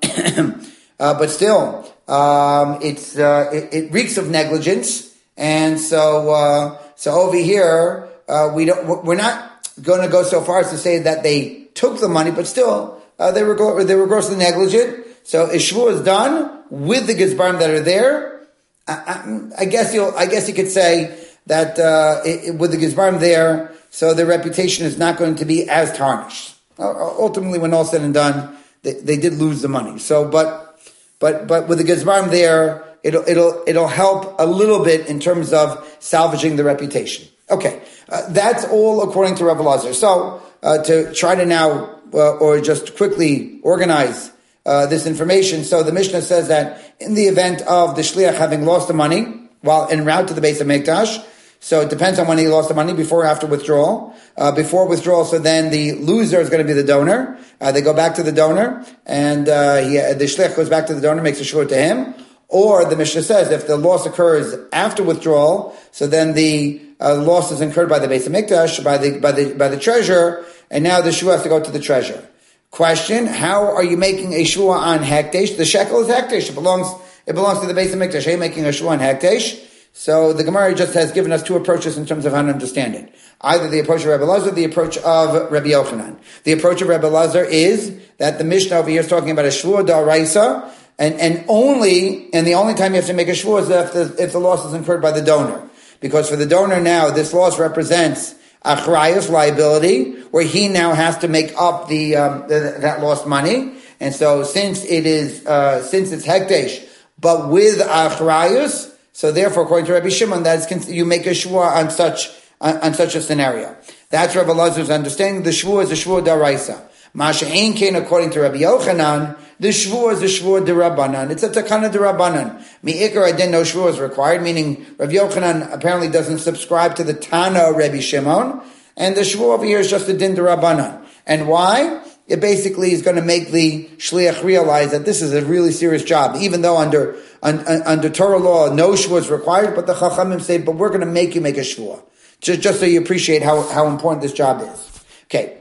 uh, but still, Um, it's, uh, it, it reeks of negligence. And so, uh, so over here, uh, we don't, we're not going to go so far as to say that they took the money, but still, uh, they were, they were grossly negligent. So if shvuah is done with the gizbarim that are there, I, I, I guess you'll, I guess you could say that, uh, it, it, with the gizbarim there, so their reputation is not going to be as tarnished. Uh, ultimately, when all said and done, they, they did lose the money. So, but, But, but with the Gizbarim there, it'll, it'll, it'll help a little bit in terms of salvaging the reputation. Okay. Uh, that's all according to Rav Elazar. So, uh, to try to now, uh, or just quickly organize, uh, this information. So the Mishnah says that in the event of the Shliach having lost the money while en route to the base of Mikdash, so it depends on when he lost the money, before or after withdrawal. Uh, before withdrawal, so then the loser is going to be the donor. Uh, they go back to the donor, and uh, he, the shliach goes back to the donor, makes a shvuah to him. Or the Mishnah says if the loss occurs after withdrawal, so then the uh, loss is incurred by the Beis HaMikdash, by the by the by the treasurer, and now the shvuah has to go to the treasurer. Question: how are you making a shvuah on hekdesh? The shekel is hekdesh. It belongs it belongs to the Beis HaMikdash. Are you making a shvuah on hekdesh? So the Gemara just has given us two approaches in terms of how to understand it. Either the approach of Rabbi Elazar, the approach of Rabbi Yochanan. The approach of Rabbi Elazar is that the Mishnah over here is talking about a shvuah d'oraisa, and, and only, and the only time you have to make a shvuah is if the, if the loss is incurred by the donor. Because for the donor now, this loss represents achrayus, liability, where he now has to make up the, um, the that lost money. And so since it is, uh, since it's hekdesh, but with achrayus, so therefore, according to Rabbi Shimon, that's you make a shvuah on such on, on such a scenario. That's Rabbi Elazar's understanding. The shvuah is a shvuah d'oraisa. Masha ein kain, according to Rabbi Yochanan, the shvuah is a shvuah d'Rabbanan. It's a takana d'Rabbanan. Mi'ikar I didn't know shvuah is required, meaning Rabbi Yochanan apparently doesn't subscribe to the Tana of Rabbi Shimon, and the shvuah over here is just a din d'Rabbanan. And why? It basically is going to make the shliach realize that this is a really serious job, even though under under, under Torah law no shvuah is required, but the chachamim say, but we're going to make you make a shvuah, just just so you appreciate how how important this job is. Okay,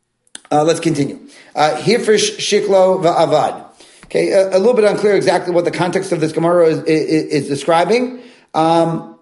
uh, let's continue. Hifrish shiklo va'avad. Okay, a, a little bit unclear exactly what the context of this Gemara is, is, is describing, um,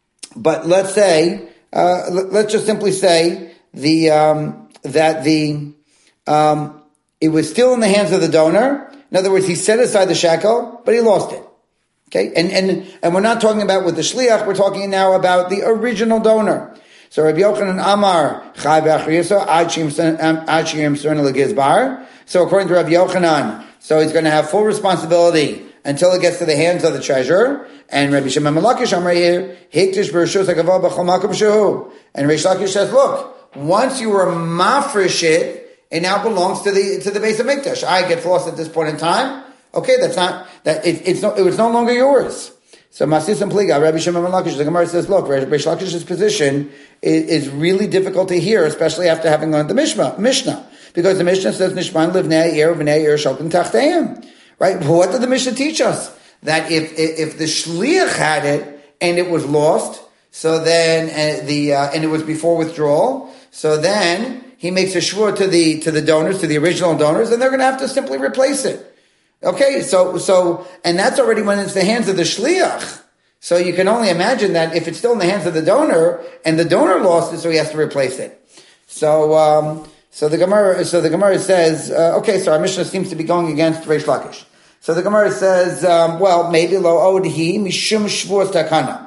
but let's say uh, let's just simply say the um, that the Um, it was still in the hands of the donor. In other words, he set aside the shekel, but he lost it. Okay, and and and we're not talking about with the shliach. We're talking now about the original donor. So Rabbi Yochanan Amar Chai v'Achriyasa Ad Sheyim Serna Legizbar. So according to Rabbi Yochanan, so he's going to have full responsibility until it gets to the hands of the treasurer. And Rabbi Shimon Malakish Amar here Hiktish B'Rishus Hagavah B'Chol Makom Shehu. And Reish Lakish says, look, once you were mafresh it, it now belongs to the to the Beis HaMikdash. I get lost at this point in time. Okay, that's not that it, it's no it was no longer yours. So Masis and Pliga, Rabbi Shimon ben Lakish, the Gemara says, look, Rabbi Lakish's position is, is really difficult to hear, especially after having learned the Mishnah. Mishnah, because the Mishnah says Nishman livnei ir v'nei ir shalkin tachteim. Right? What did the Mishnah teach us? That if if, if the shliach had it and it was lost, so then uh, the uh, and it was before withdrawal, so then he makes a shvuah to the, to the donors, to the original donors, and they're going to have to simply replace it. Okay, so, so, and that's already when it's the hands of the shliach. So you can only imagine that if it's still in the hands of the donor, and the donor lost it, so he has to replace it. So, um, so the Gemara, so the Gemara says, uh, okay, so our Mishnah seems to be going against Reish Lakish. So the Gemara says, um, well, maybe lo odhi mishum shvuah takana.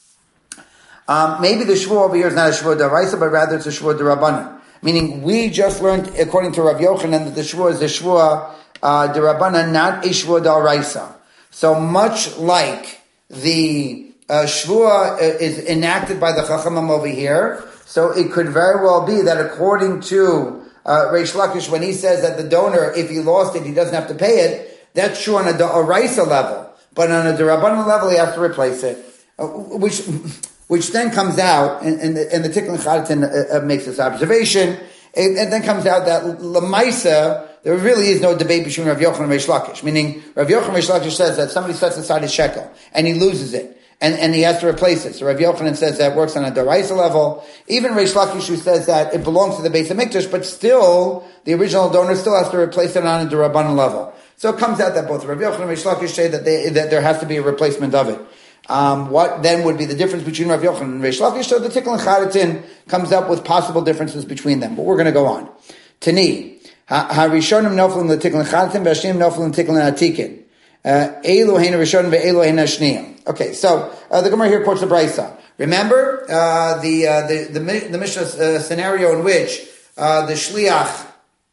Um, maybe the shvuah over here is not a shvuah d'oraisa, but rather it's a shvuah d'Rabbanan. Meaning, we just learned, according to Rav Yochanan, that the shvuah is a shvuah uh, d'Rabbanan, not a shvuah d'oraisa. So much like the uh, Shvua is enacted by the Chachamim over here. So it could very well be that according to uh, Reish Lakish, when he says that the donor, if he lost it, he doesn't have to pay it, that's true on a, a Raisa level. But on a D'Rabbanan level, he has to replace it. Uh, which which then comes out, and, and the, and the Tikkun Chadatin uh, uh, makes this observation, and, and then comes out that Lamaisa, there really is no debate between Rav Yochanan and Reish Lakish. Meaning, Rav Yochanan and Reish Lakish says that somebody sets aside his shekel, and he loses it. And, and he has to replace it. So Rav Yochanan says that works on a Daraisa level. Even Reish Lakish, who says that it belongs to the Beis HaMikdash, but still, the original donor still has to replace it on a D'Rabbanan level. So it comes out that both Rav Yochanan and Reish Lakish say that, they, that there has to be a replacement of it. Um, what then would be the difference between Rav Yochanan and Reish Lakish? So the Tikkun Chadatin comes up with possible differences between them. But we're going to go on. Tani, ha-rishonim noflim l'Tikkun Chadatin, v'ashnim noflim l'Tikkun Atikin. Elu heina rishonim ve'elu heina shniyim. Okay, so uh, the Gemara here quotes the Brisa. Remember uh, the, uh, the the the Mishnah uh, scenario in which uh, the shliach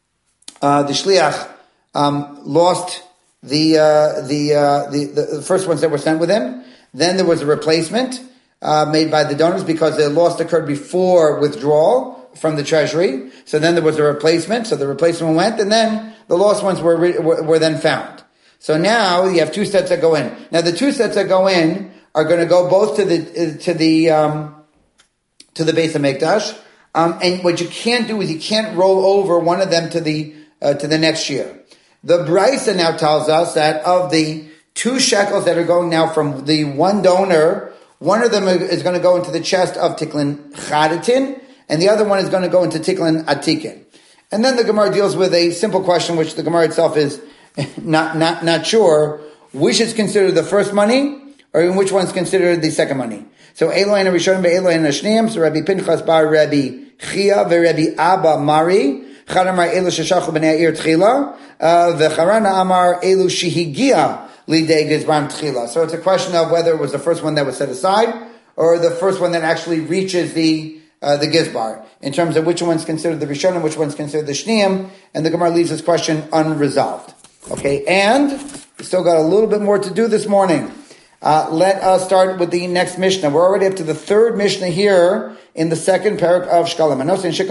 uh, the shliach um, lost the, uh, the, uh, the the first ones that were sent with him. Then there was a replacement uh, made by the donors because the loss occurred before withdrawal from the treasury. So then there was a replacement. So the replacement went, and then the lost ones were were, were then found. So now you have two sets that go in. Now the two sets that go in are going to go both to the to the um, to the Beis HaMikdash. Um, and what you can't do is you can't roll over one of them to the uh, to the next year. The Brisa now tells us that of the two shekels that are going now from the one donor, one of them is going to go into the chest of Tikkun Chadatin, and the other one is going to go into Tikkun Atikin. And then the Gemara deals with a simple question, which the Gemara itself is Not, not, not sure which is considered the first money or in which one's considered the second money. So, Elohein Rishonim ve'Elohein Hashniyim. So, Rabbi Pinchas bar Rabbi Chia ve'Rabbi Abba Mari. Chad amar Elu sheshachu b'nei ha'ir tchila. V'charana amar Elu shehigia lidei gizbarim tchila. So, it's a question of whether it was the first one that was set aside or the first one that actually reaches the Uh, the Gizbar, in terms of which one's considered the Rishonim, which one's considered the Shniyim, and the Gemara leaves this question unresolved. Okay, and we still got a little bit more to do this morning. Uh, let us start with the next Mishnah. We're already up to the third Mishnah here in the second parak of Shkalim.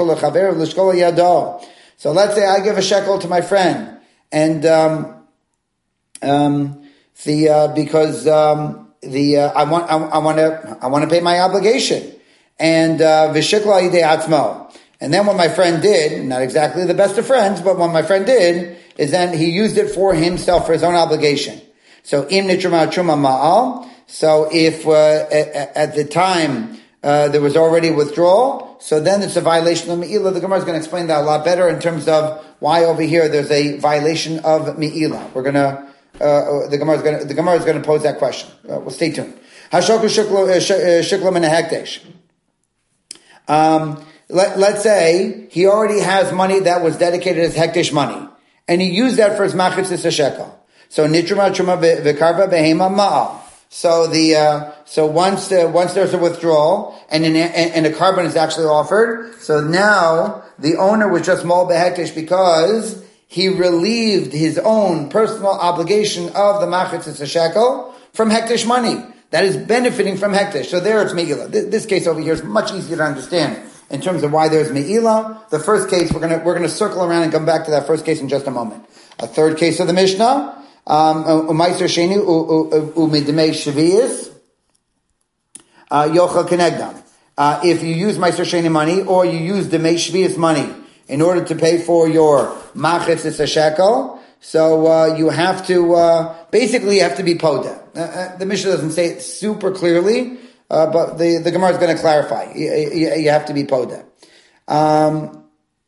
So let's say I give a shekel to my friend, and um, um, the uh, because um, the uh, I want I want to I want to pay my obligation. And v'shikla yidei atzmo. And then what my friend did, not exactly the best of friends, but what my friend did is then he used it for himself, for his own obligation. So im nitruma truma ma'al. So if uh, at, at the time uh, there was already withdrawal, so then it's a violation of me'ilah. The Gemara is going to explain that a lot better in terms of why over here there's a violation of me'ilah. We're going to uh, the Gemara is going to the Gemara is going to pose that question. Uh, well, stay tuned. Hashoku shikla min hekdesh. Um, let, let's say he already has money that was dedicated as hektish money, and he used that for his machitzis shekel. So nitruma truma v'karva behema ma'al. So the uh, so once uh, once there's a withdrawal and an, and a carbon is actually offered, so now the owner was just mal behektish because he relieved his own personal obligation of the machitzis shekel from hektish money. That is benefiting from hektish. So there it's me'ilah. This case over here is much easier to understand in terms of why there's me'ilah. The first case, we're gonna, we're gonna circle around and come back to that first case in just a moment. A third case of the Mishnah, u'maiser sheni u'midmei shvius, yochel kenegdam. If you use maiser sheni money or you use demei shvius money in order to pay for your machitzis shekel, so uh, you have to, uh, basically you have to be poda. Uh, uh, the Mishnah doesn't say it super clearly, uh, but the, the Gemara is going to clarify. You, you, you have to be poda. Um,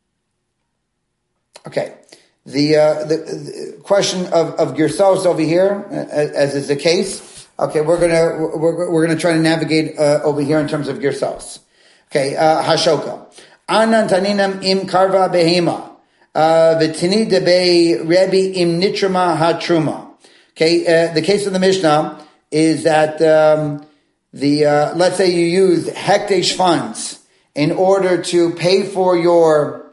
okay. The, uh, the, the question of, of Girsos over here, uh, as is the case. Okay, we're gonna, we're, we're gonna try to navigate, uh, over here in terms of Girsos. Okay, uh, Hashoka. Anan taninam im karva behema. V'tini debei Rebbe im nitrama hatruma. Okay, uh, the case of the Mishnah is that um, the uh, let's say you used hekdesh funds in order to pay for your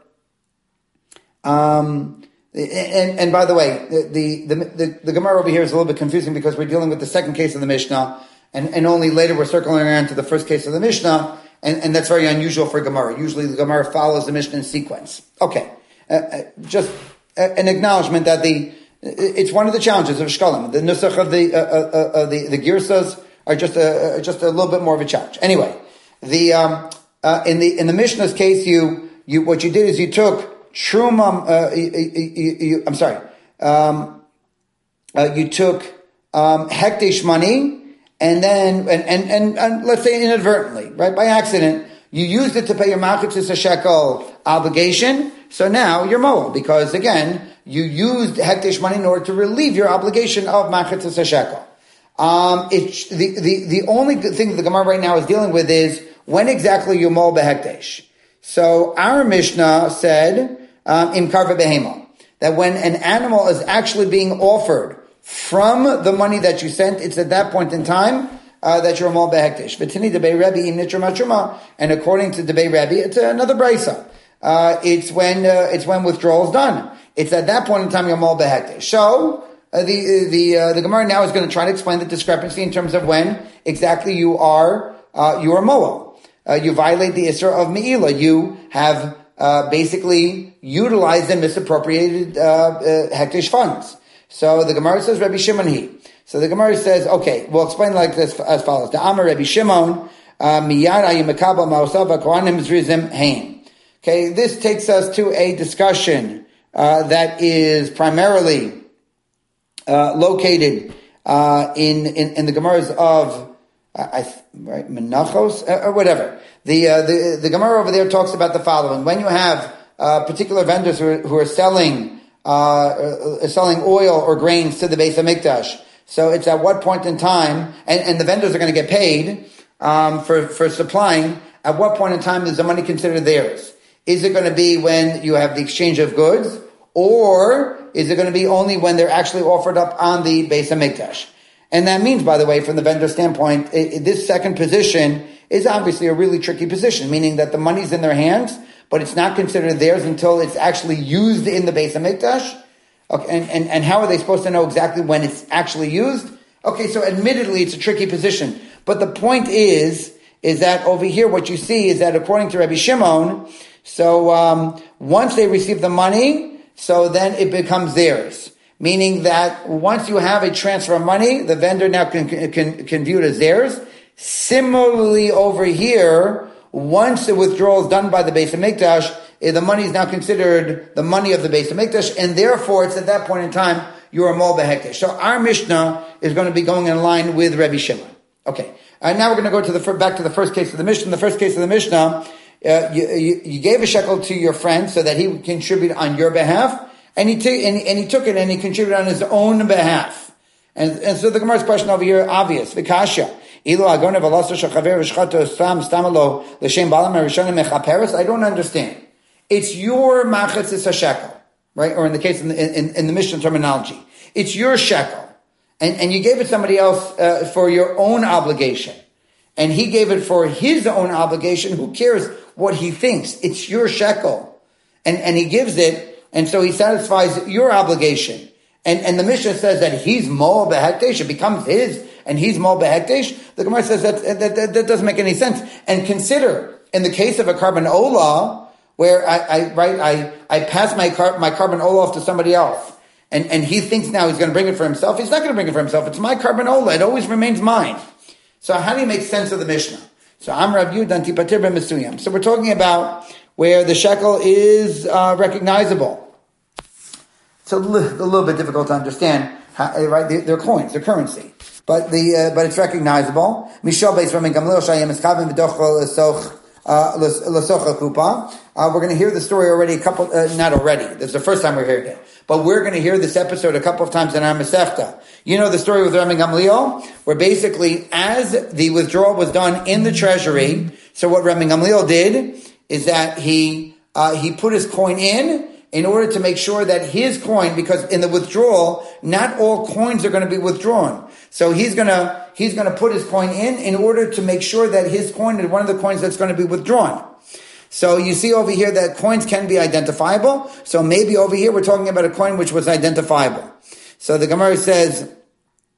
um, and, and by the way, the the, the the the Gemara over here is a little bit confusing because we're dealing with the second case of the Mishnah, and, and only later we're circling around to the first case of the Mishnah, and, and that's very unusual for Gemara. Usually the Gemara follows the Mishnah in sequence. Okay, uh, uh, just uh, an acknowledgement that the it's one of the challenges of Shkalim. The nusach of the uh, uh, uh, the the girsas are just a uh, just a little bit more of a challenge. Anyway, the um, uh, in the in the Mishnah's case, you you what you did is you took truma. Uh, you, you, you, I'm sorry. Um, uh, you took um, hekdesh money, and then and, and and and let's say inadvertently, right, by accident, you used it to pay your malchus a shekel obligation. So now you're moel because again you used hekdesh money in order to relieve your obligation of malchus a shekel. Um, it, the, the, the only thing the Gemara right now is dealing with is when exactly you moel behekdesh. So our Mishnah said, um, im karva behema, that when an animal is actually being offered from the money that you sent, it's at that point in time, uh, that you're moel behekdesh. V'tini debei Rebbe im nitra matruma, and according to debei Rebbe, it's another brisa. Uh, it's when, uh, it's when withdrawal is done. It's at that point in time you're moel behekdesh. So, Uh, the the uh, the Gemara now is going to try to explain the discrepancy in terms of when exactly you are uh, you are moel. Uh, you violate the Isra of Me'ilah. You have uh, basically utilized and misappropriated uh, uh, hekdesh funds. So the Gemara says Rabbi Shimon he. So the Gemara says, okay, we'll explain like this as follows: the Amar Rabbi Shimon miyad ayu mekabel ma'osav ha'kohanim zrizim hein. Okay, this takes us to a discussion uh, that is primarily Uh, located uh, in, in in the Gemaras of uh, I right Menachos uh, or whatever. The uh, the the Gemara over there talks about the following: when you have uh, particular vendors who are, who are selling uh, selling oil or grains to the Beis Hamikdash, so it's at what point in time, and, and the vendors are going to get paid um, for for supplying. At what point in time is the money considered theirs? Is it going to be when you have the exchange of goods, or is it going to be only when they're actually offered up on the Beis Hamikdash? And that means, by the way, from the vendor standpoint, it, it, this second position is obviously a really tricky position, meaning that the money's in their hands, but it's not considered theirs until it's actually used in the Beis Hamikdash. Okay, and, and, and how are they supposed to know exactly when it's actually used? Okay, so admittedly, it's a tricky position. But the point is, is that over here, what you see is that according to Rabbi Shimon, so um, once they receive the money, so then it becomes theirs. Meaning that once you have a transfer of money, the vendor now can, can, can view it as theirs. Similarly over here, once the withdrawal is done by the Beis Hamikdash, the money is now considered the money of the Beis Hamikdash, and therefore it's at that point in time, you are moel behekdesh. So our Mishnah is going to be going in line with Rabbi Shimon. Okay. And now we're going to go to the, back to the first case of the Mishnah. The first case of the Mishnah, Uh, you, you, you gave a shekel to your friend so that he would contribute on your behalf, and he, t- and, and he took it and he contributed on his own behalf. And, and so the Gemara's question over here, obvious. Vikasha. I don't understand. It's your machatzis shekel, right? Or in the case, in the, in, in the Mishnah terminology, it's your shekel. And, and you gave it somebody else uh, for your own obligation. And he gave it for his own obligation. Who cares what he thinks? It's your shekel. And, and he gives it, and so he satisfies your obligation. And, and the Mishnah says that he's moel behekdesh, it becomes his, and he's moel behekdesh. The Gemara says that, that, that, that doesn't make any sense. And consider, in the case of a carbon olah, where I, I, right, I, I pass my car, my carbon olah off to somebody else, and, and he thinks now he's going to bring it for himself. He's not going to bring it for himself. It's my carbon olah. It always remains mine. So how do you make sense of the Mishnah? So I'm Rav Yudan Tipatir ben Mesuyam. So we're talking about where the shekel is uh, recognizable. It's a, li- a little bit difficult to understand, how, right? They're, they're coins, they're currency, but the uh, but it's recognizable. Mishal beis Ramin Gamliel Shayim Eskavim V'Dochel Lesoch Lesoch Kupa. We're going to hear the story already a couple, uh, not already. This is the first time we're hearing it, but we're going to hear this episode a couple of times in our Masechta. You know the story with Rabbi Gamliel, where basically as the withdrawal was done in the treasury, so what Rabbi Gamliel did is that he uh, he put his coin in in order to make sure that his coin, because in the withdrawal, not all coins are going to be withdrawn. So he's going to he's going to put his coin in in order to make sure that his coin is one of the coins that's going to be withdrawn. So you see over here that coins can be identifiable. So maybe over here we're talking about a coin which was identifiable. So the Gemara says,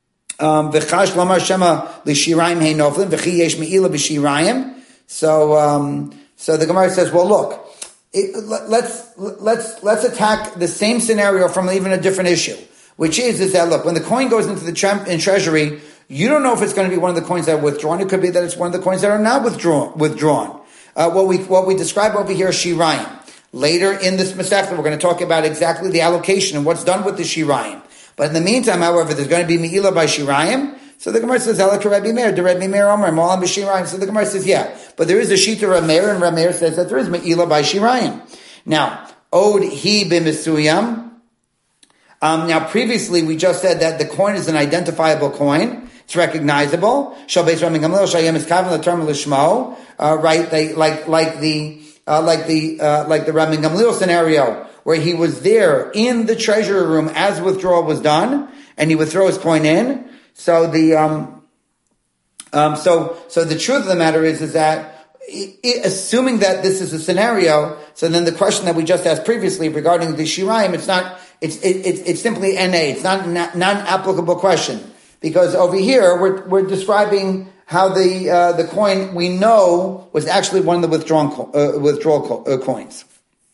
Um, V'chash lamar shema l'shirayim hey noflim v'chi yesh me'ila b'shirayim. So, um, so the Gemara says, well, look, it, let's, let's, let's attack the same scenario from even a different issue, which is, is that, look, when the coin goes into the tre- in treasury, you don't know if it's going to be one of the coins that are withdrawn. It could be that it's one of the coins that are not withdrawn, withdrawn. Uh, what we, what we describe over here is shirayim. Later in this Masechta, we're going to talk about exactly the allocation and what's done with the shirayim. But in the meantime, however, there's going to be me'ila by shirayim. So the Gemara says, Elaka Rabbi Meir, the Rabbi Meir Omer, Mo'alam b'shirayim. So the Gemara says, yeah, but there is a shita Rabbi Meir, and Rabbi Meir says that there is me'ila by shirayim. Now, od hi b'misuyam. Um, now, previously, we just said that the coin is an identifiable coin. It's recognizable. Shal beis Rabbi Gamliel shayem is kaven l'term l'shmo. Uh, right? They, like, like the, uh, like the, uh, like the Rabbi Gamliel scenario, where he was there in the treasury room as withdrawal was done, and he would throw his coin in. So the, um, um, so, so the truth of the matter is, is that it, it, assuming that this is a scenario, so then the question that we just asked previously regarding the shirayim, it's not, it's, it, it's, it's simply N A. It's not, not, non-applicable question. Because over here, we're, we're describing how the, uh, the coin we know was actually one of the withdrawn, uh, withdrawal co- uh, coins.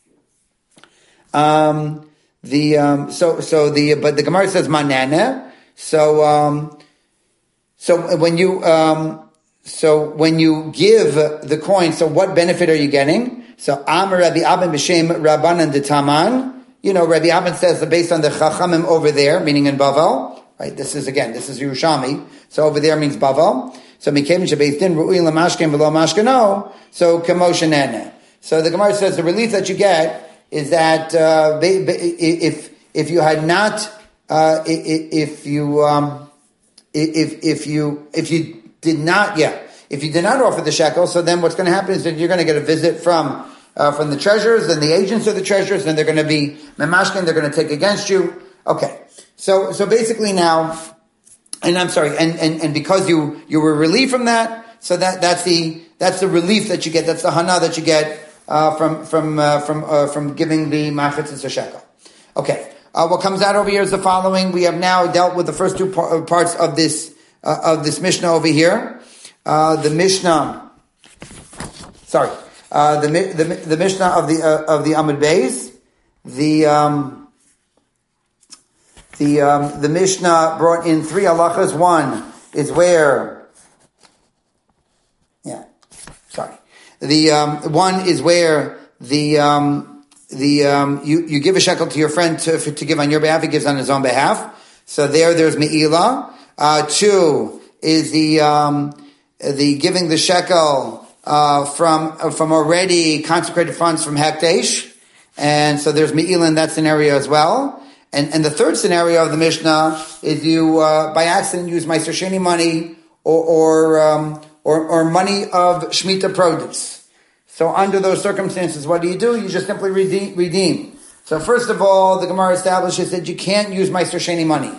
Um, the, um, so, so the, but the Gemara says manana. So, um, so when you, um, so when you give the coin, so what benefit are you getting? So, Amar Rabbi Abban b'shem Rabbanan de Taman. You know, Rabbi Abban says that based on the Chachamim over there, meaning in Bavel, right? This is again, this is Yerushalmi. So over there means Bavel. So, Mikevin Shebeis Din Ru'in Lamashken V'lo Mashkeno. So, Kamosha Nene. So the Gemara says the relief that you get is that, uh, if, if you had not, Uh, if you, um, if, if you, if you did not, yeah, if you did not offer the shekel, so then what's going to happen is that you're going to get a visit from, uh, from the treasurers and the agents of the treasurers, and they're going to be memashkin, they're going to take against you. Okay. So, so basically now, and I'm sorry, and, and, and because you, you were relieved from that, so that, that's the, that's the relief that you get, that's the hana that you get, uh, from, from, uh, from, uh, from giving the machitz a shekel. Okay. Uh, what comes out over here is the following. We have now dealt with the first two par- parts of this uh, of this Mishnah over here. Uh, the Mishnah, sorry, uh, the, the the Mishnah of the uh, of the Amud Beis. The um, the um, the Mishnah brought in three halachas. One is where, yeah, sorry. The um, one is where the um, The, um, you, you give a shekel to your friend to, to give on your behalf. He gives on his own behalf. So there, there's me'ila. Uh, two is the, um, the giving the shekel, uh, from, uh, from already consecrated funds from Hekdesh. And so there's me'ila in that scenario as well. And, and the third scenario of the Mishnah is you, uh, by accident use Meiser Sheni money or, or, um, or, or money of Shemitah produce. So under those circumstances, what do you do? You just simply redeem. redeem. So first of all, the Gemara establishes that you can't use Meiser Sheni money.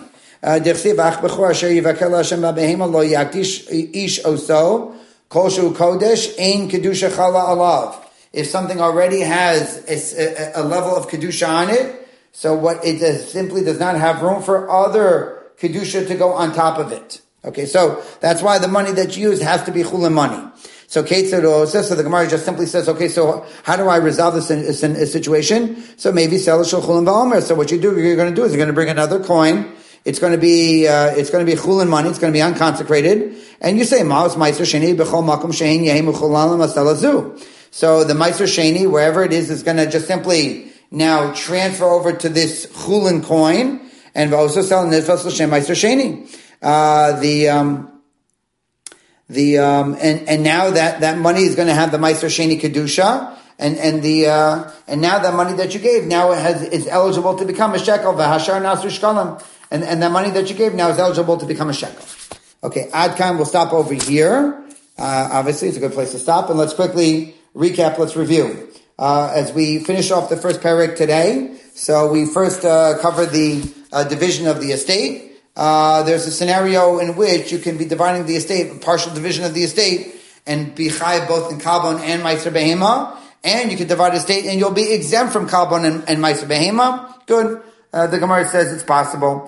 If something already has a, a, a level of Kedusha on it, so what it does, simply does not have room for other Kedusha to go on top of it. Okay, so that's why the money that you use has to be Chulin money. So Ketzero says, so the Gemara just simply says, okay, so how do I resolve this, in, this in, this situation? So maybe sell a Chulin V'omer. So what you do, you're going to do is you're going to bring another coin. It's going to be, uh, it's going to be Chulin money. It's going to be unconsecrated. And you say, Ma'os Meiser Sheni b'chol makom shein yehimu chulalim asalazu. So the Meiser Sheni, wherever it is, is going to just simply now transfer over to this Chulin coin and also sell Nizvas L'Shem Meiser Sheni. Uh, the, um, The um and and now that that money is going to have the Meiser Sheni Kedusha, and and the uh and now that money that you gave now it has is eligible to become a shekel. V'hashar nasru shkalim, and and that money that you gave now is eligible to become a shekel. Okay, Adkan, we'll stop over here. Uh, obviously, it's a good place to stop, and let's quickly recap. Let's review uh, as we finish off the first parak today. So we first uh, covered the uh, division of the estate. Uh, there's a scenario in which you can be dividing the estate, a partial division of the estate, and be chayav both in Kalbon and Meiser Behema, and you can divide the estate and you'll be exempt from Kalbon and, and Meiser Behema. Good. Uh, the Gemara says it's possible.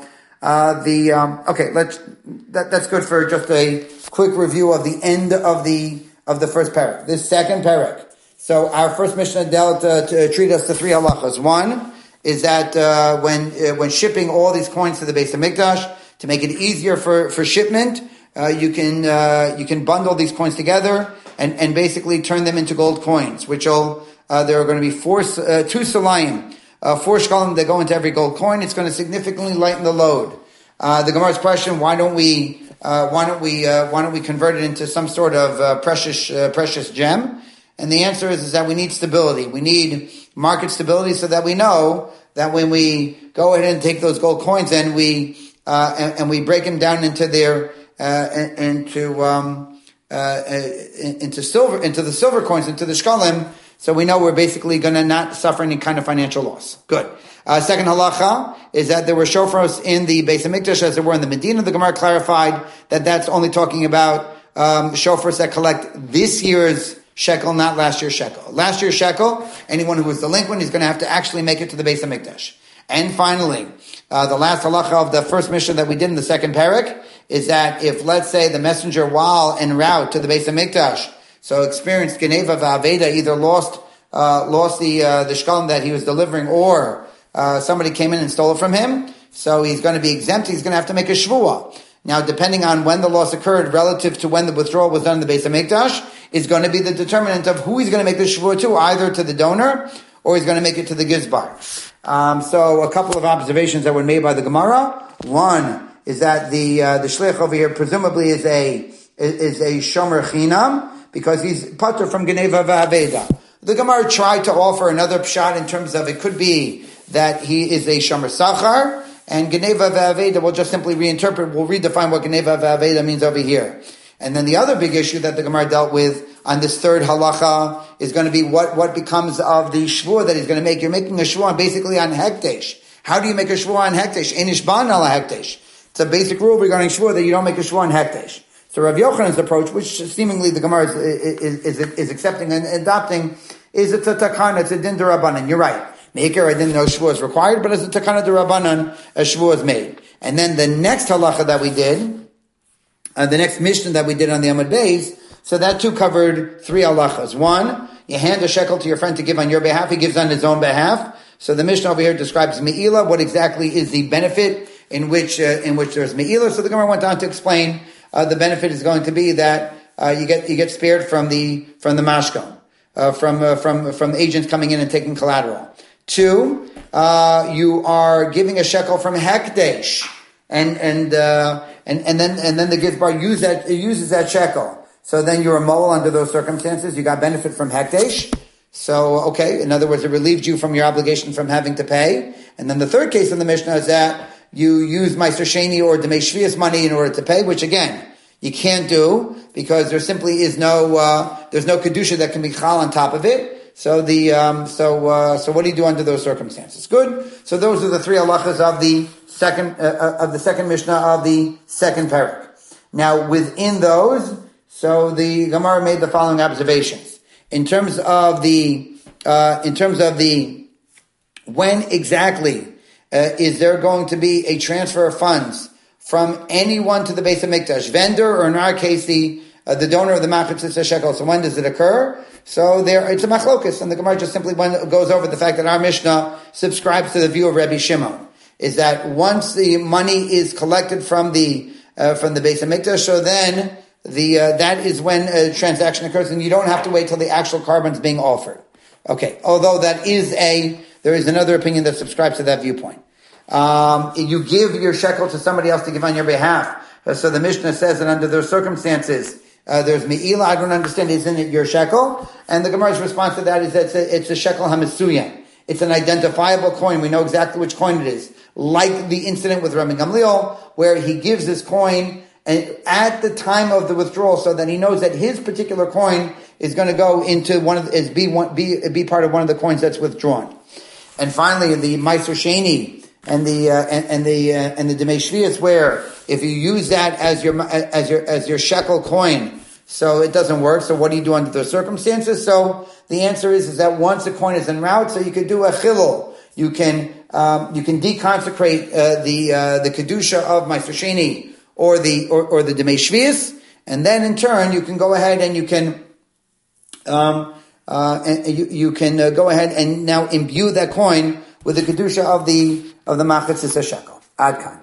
Uh, the, um, okay, let's, that, that's good for just a quick review of the end of the, of the first parak. This second parak. So our first Mishnah dealt, uh, to treat us to three halachas. One is that, uh, when, uh, when shipping all these coins to the Beis HaMikdash, to make it easier for, for shipment, uh, you can, uh, you can bundle these coins together and, and basically turn them into gold coins, which will, uh, there are going to be four, uh, two salayim. Uh, four shkalim that go into every gold coin. It's going to significantly lighten the load. Uh, the Gemara's question: Why don't we? Uh, why don't we? Uh, why don't we convert it into some sort of uh, precious, uh, precious gem? And the answer is, is that we need stability. We need market stability so that we know that when we go ahead and take those gold coins and we uh, and, and we break them down into their uh, into um, uh, into silver, into the silver coins, into the shkalim. So we know we're basically going to not suffer any kind of financial loss. Good. Uh, second halacha is that there were shofars in the Beis HaMikdash as there were in the Medina. The Gemara clarified that that's only talking about um, shofars that collect this year's shekel, not last year's shekel. Last year's shekel, anyone who was delinquent is going to have to actually make it to the Beis HaMikdash. And finally, uh, the last halacha of the first mission that we did in the second parak is that if, let's say, the messenger, while en route to the Beis HaMikdash, so experienced Geneva v'Aveda, either lost uh, lost the uh, the shkalim that he was delivering, or uh, somebody came in and stole it from him. So he's going to be exempt. He's going to have to make a shvuah. Now, depending on when the loss occurred relative to when the withdrawal was done in the Beis HaMikdash, is going to be the determinant of who he's going to make the shvuah to, either to the donor or he's going to make it to the gizbar. Um, so a couple of observations that were made by the Gemara. One is that the uh, the shlich over here presumably is a is a shomer chinam, because he's patur from Geneva v'Aveda. The Gemara tried to offer another pshat in terms of it could be that he is a shomer sachar, and Geneva v'Aveda will just simply reinterpret, we'll redefine what Geneva v'Aveda means over here. And then the other big issue that the Gemara dealt with on this third halacha is going to be what, what becomes of the shvuah that he's going to make. You're making a shvuah basically on hektesh. How do you make a shvuah on hektesh? Einish ban ala hektesh. It's a basic rule regarding shvuah that you don't make a shvuah on hektesh. So Rav Yochanan's approach, which seemingly the Gemara is, is, is, is accepting and adopting, is it's a takana, it's a din d'Rabbanan. You're right. Meikar, I didn't know shvuah is required, but as a takana d'Rabbanan, a shvuah is made. And then the next halacha that we did, uh, the next mission that we did on the Amud Beis, so that too covered three halachas. One, you hand a shekel to your friend to give on your behalf, he gives on his own behalf. So the mission over here describes me'ilah, what exactly is the benefit in which, uh, in which there's me'ilah. So the Gemara went on to explain Uh, the benefit is going to be that uh, you get you get spared from the from the mashkon, uh, from uh, from from agents coming in and taking collateral. Two, uh, you are giving a shekel from hekdesh, and and uh, and and then and then the gizbar use that uses that shekel. So then you're a mole under those circumstances. You got benefit from hekdesh. So okay, in other words, it relieved you from your obligation from having to pay. And then the third case in the Mishnah is that you use Meiser Sheni or Demei Shvius money in order to pay, which again, you can't do because there simply is no, uh, there's no Kedusha that can be Chal on top of it. So the, um, so, uh, so what do you do under those circumstances? Good. So those are the three halachas of the second, uh, of the second Mishnah of the second parak. Now within those, so the Gemara made the following observations. In terms of the, uh, in terms of the, when exactly Uh, is there going to be a transfer of funds from anyone to the Beis HaMikdash, vendor, or in our case, the uh, the donor of the Machatzis shekel? So when does it occur? So there, it's a machlokus, and the Gemara just simply goes over the fact that our Mishnah subscribes to the view of Rabbi Shimon, is that once the money is collected from the uh, from the Beis HaMikdash, so then the uh, that is when a transaction occurs, and you don't have to wait till the actual carbon is being offered. Okay, although that is a There is another opinion that subscribes to that viewpoint. Um, you give your shekel to somebody else to give on your behalf. Uh, so the Mishnah says that under those circumstances, uh, there's me'ilah. I don't understand. Isn't it your shekel? And the Gemara's response to that is that it's a, it's a shekel hamisuyan. It's an identifiable coin. We know exactly which coin it is. Like the incident with Rabbi Gamliel, where he gives this coin and at the time of the withdrawal, so that he knows that his particular coin is going to go into one of is be one be be part of one of the coins that's withdrawn. And finally, the Meiser Sheni and the uh, and, and the uh, and the Demei Shvius, where if you use that as your as your as your shekel coin, so it doesn't work. So what do you do under those circumstances? So the answer is is that once a coin is en route, so you could do a chilul. You can um, you can deconsecrate uh, the uh, the kedusha of Meiser Sheni or the or, or the Demei Shvius, and then in turn you can go ahead and you can um, uh, and you, you can uh, go ahead and now imbue that coin with the kedusha of the of the Machatzis shekel. Ad kan.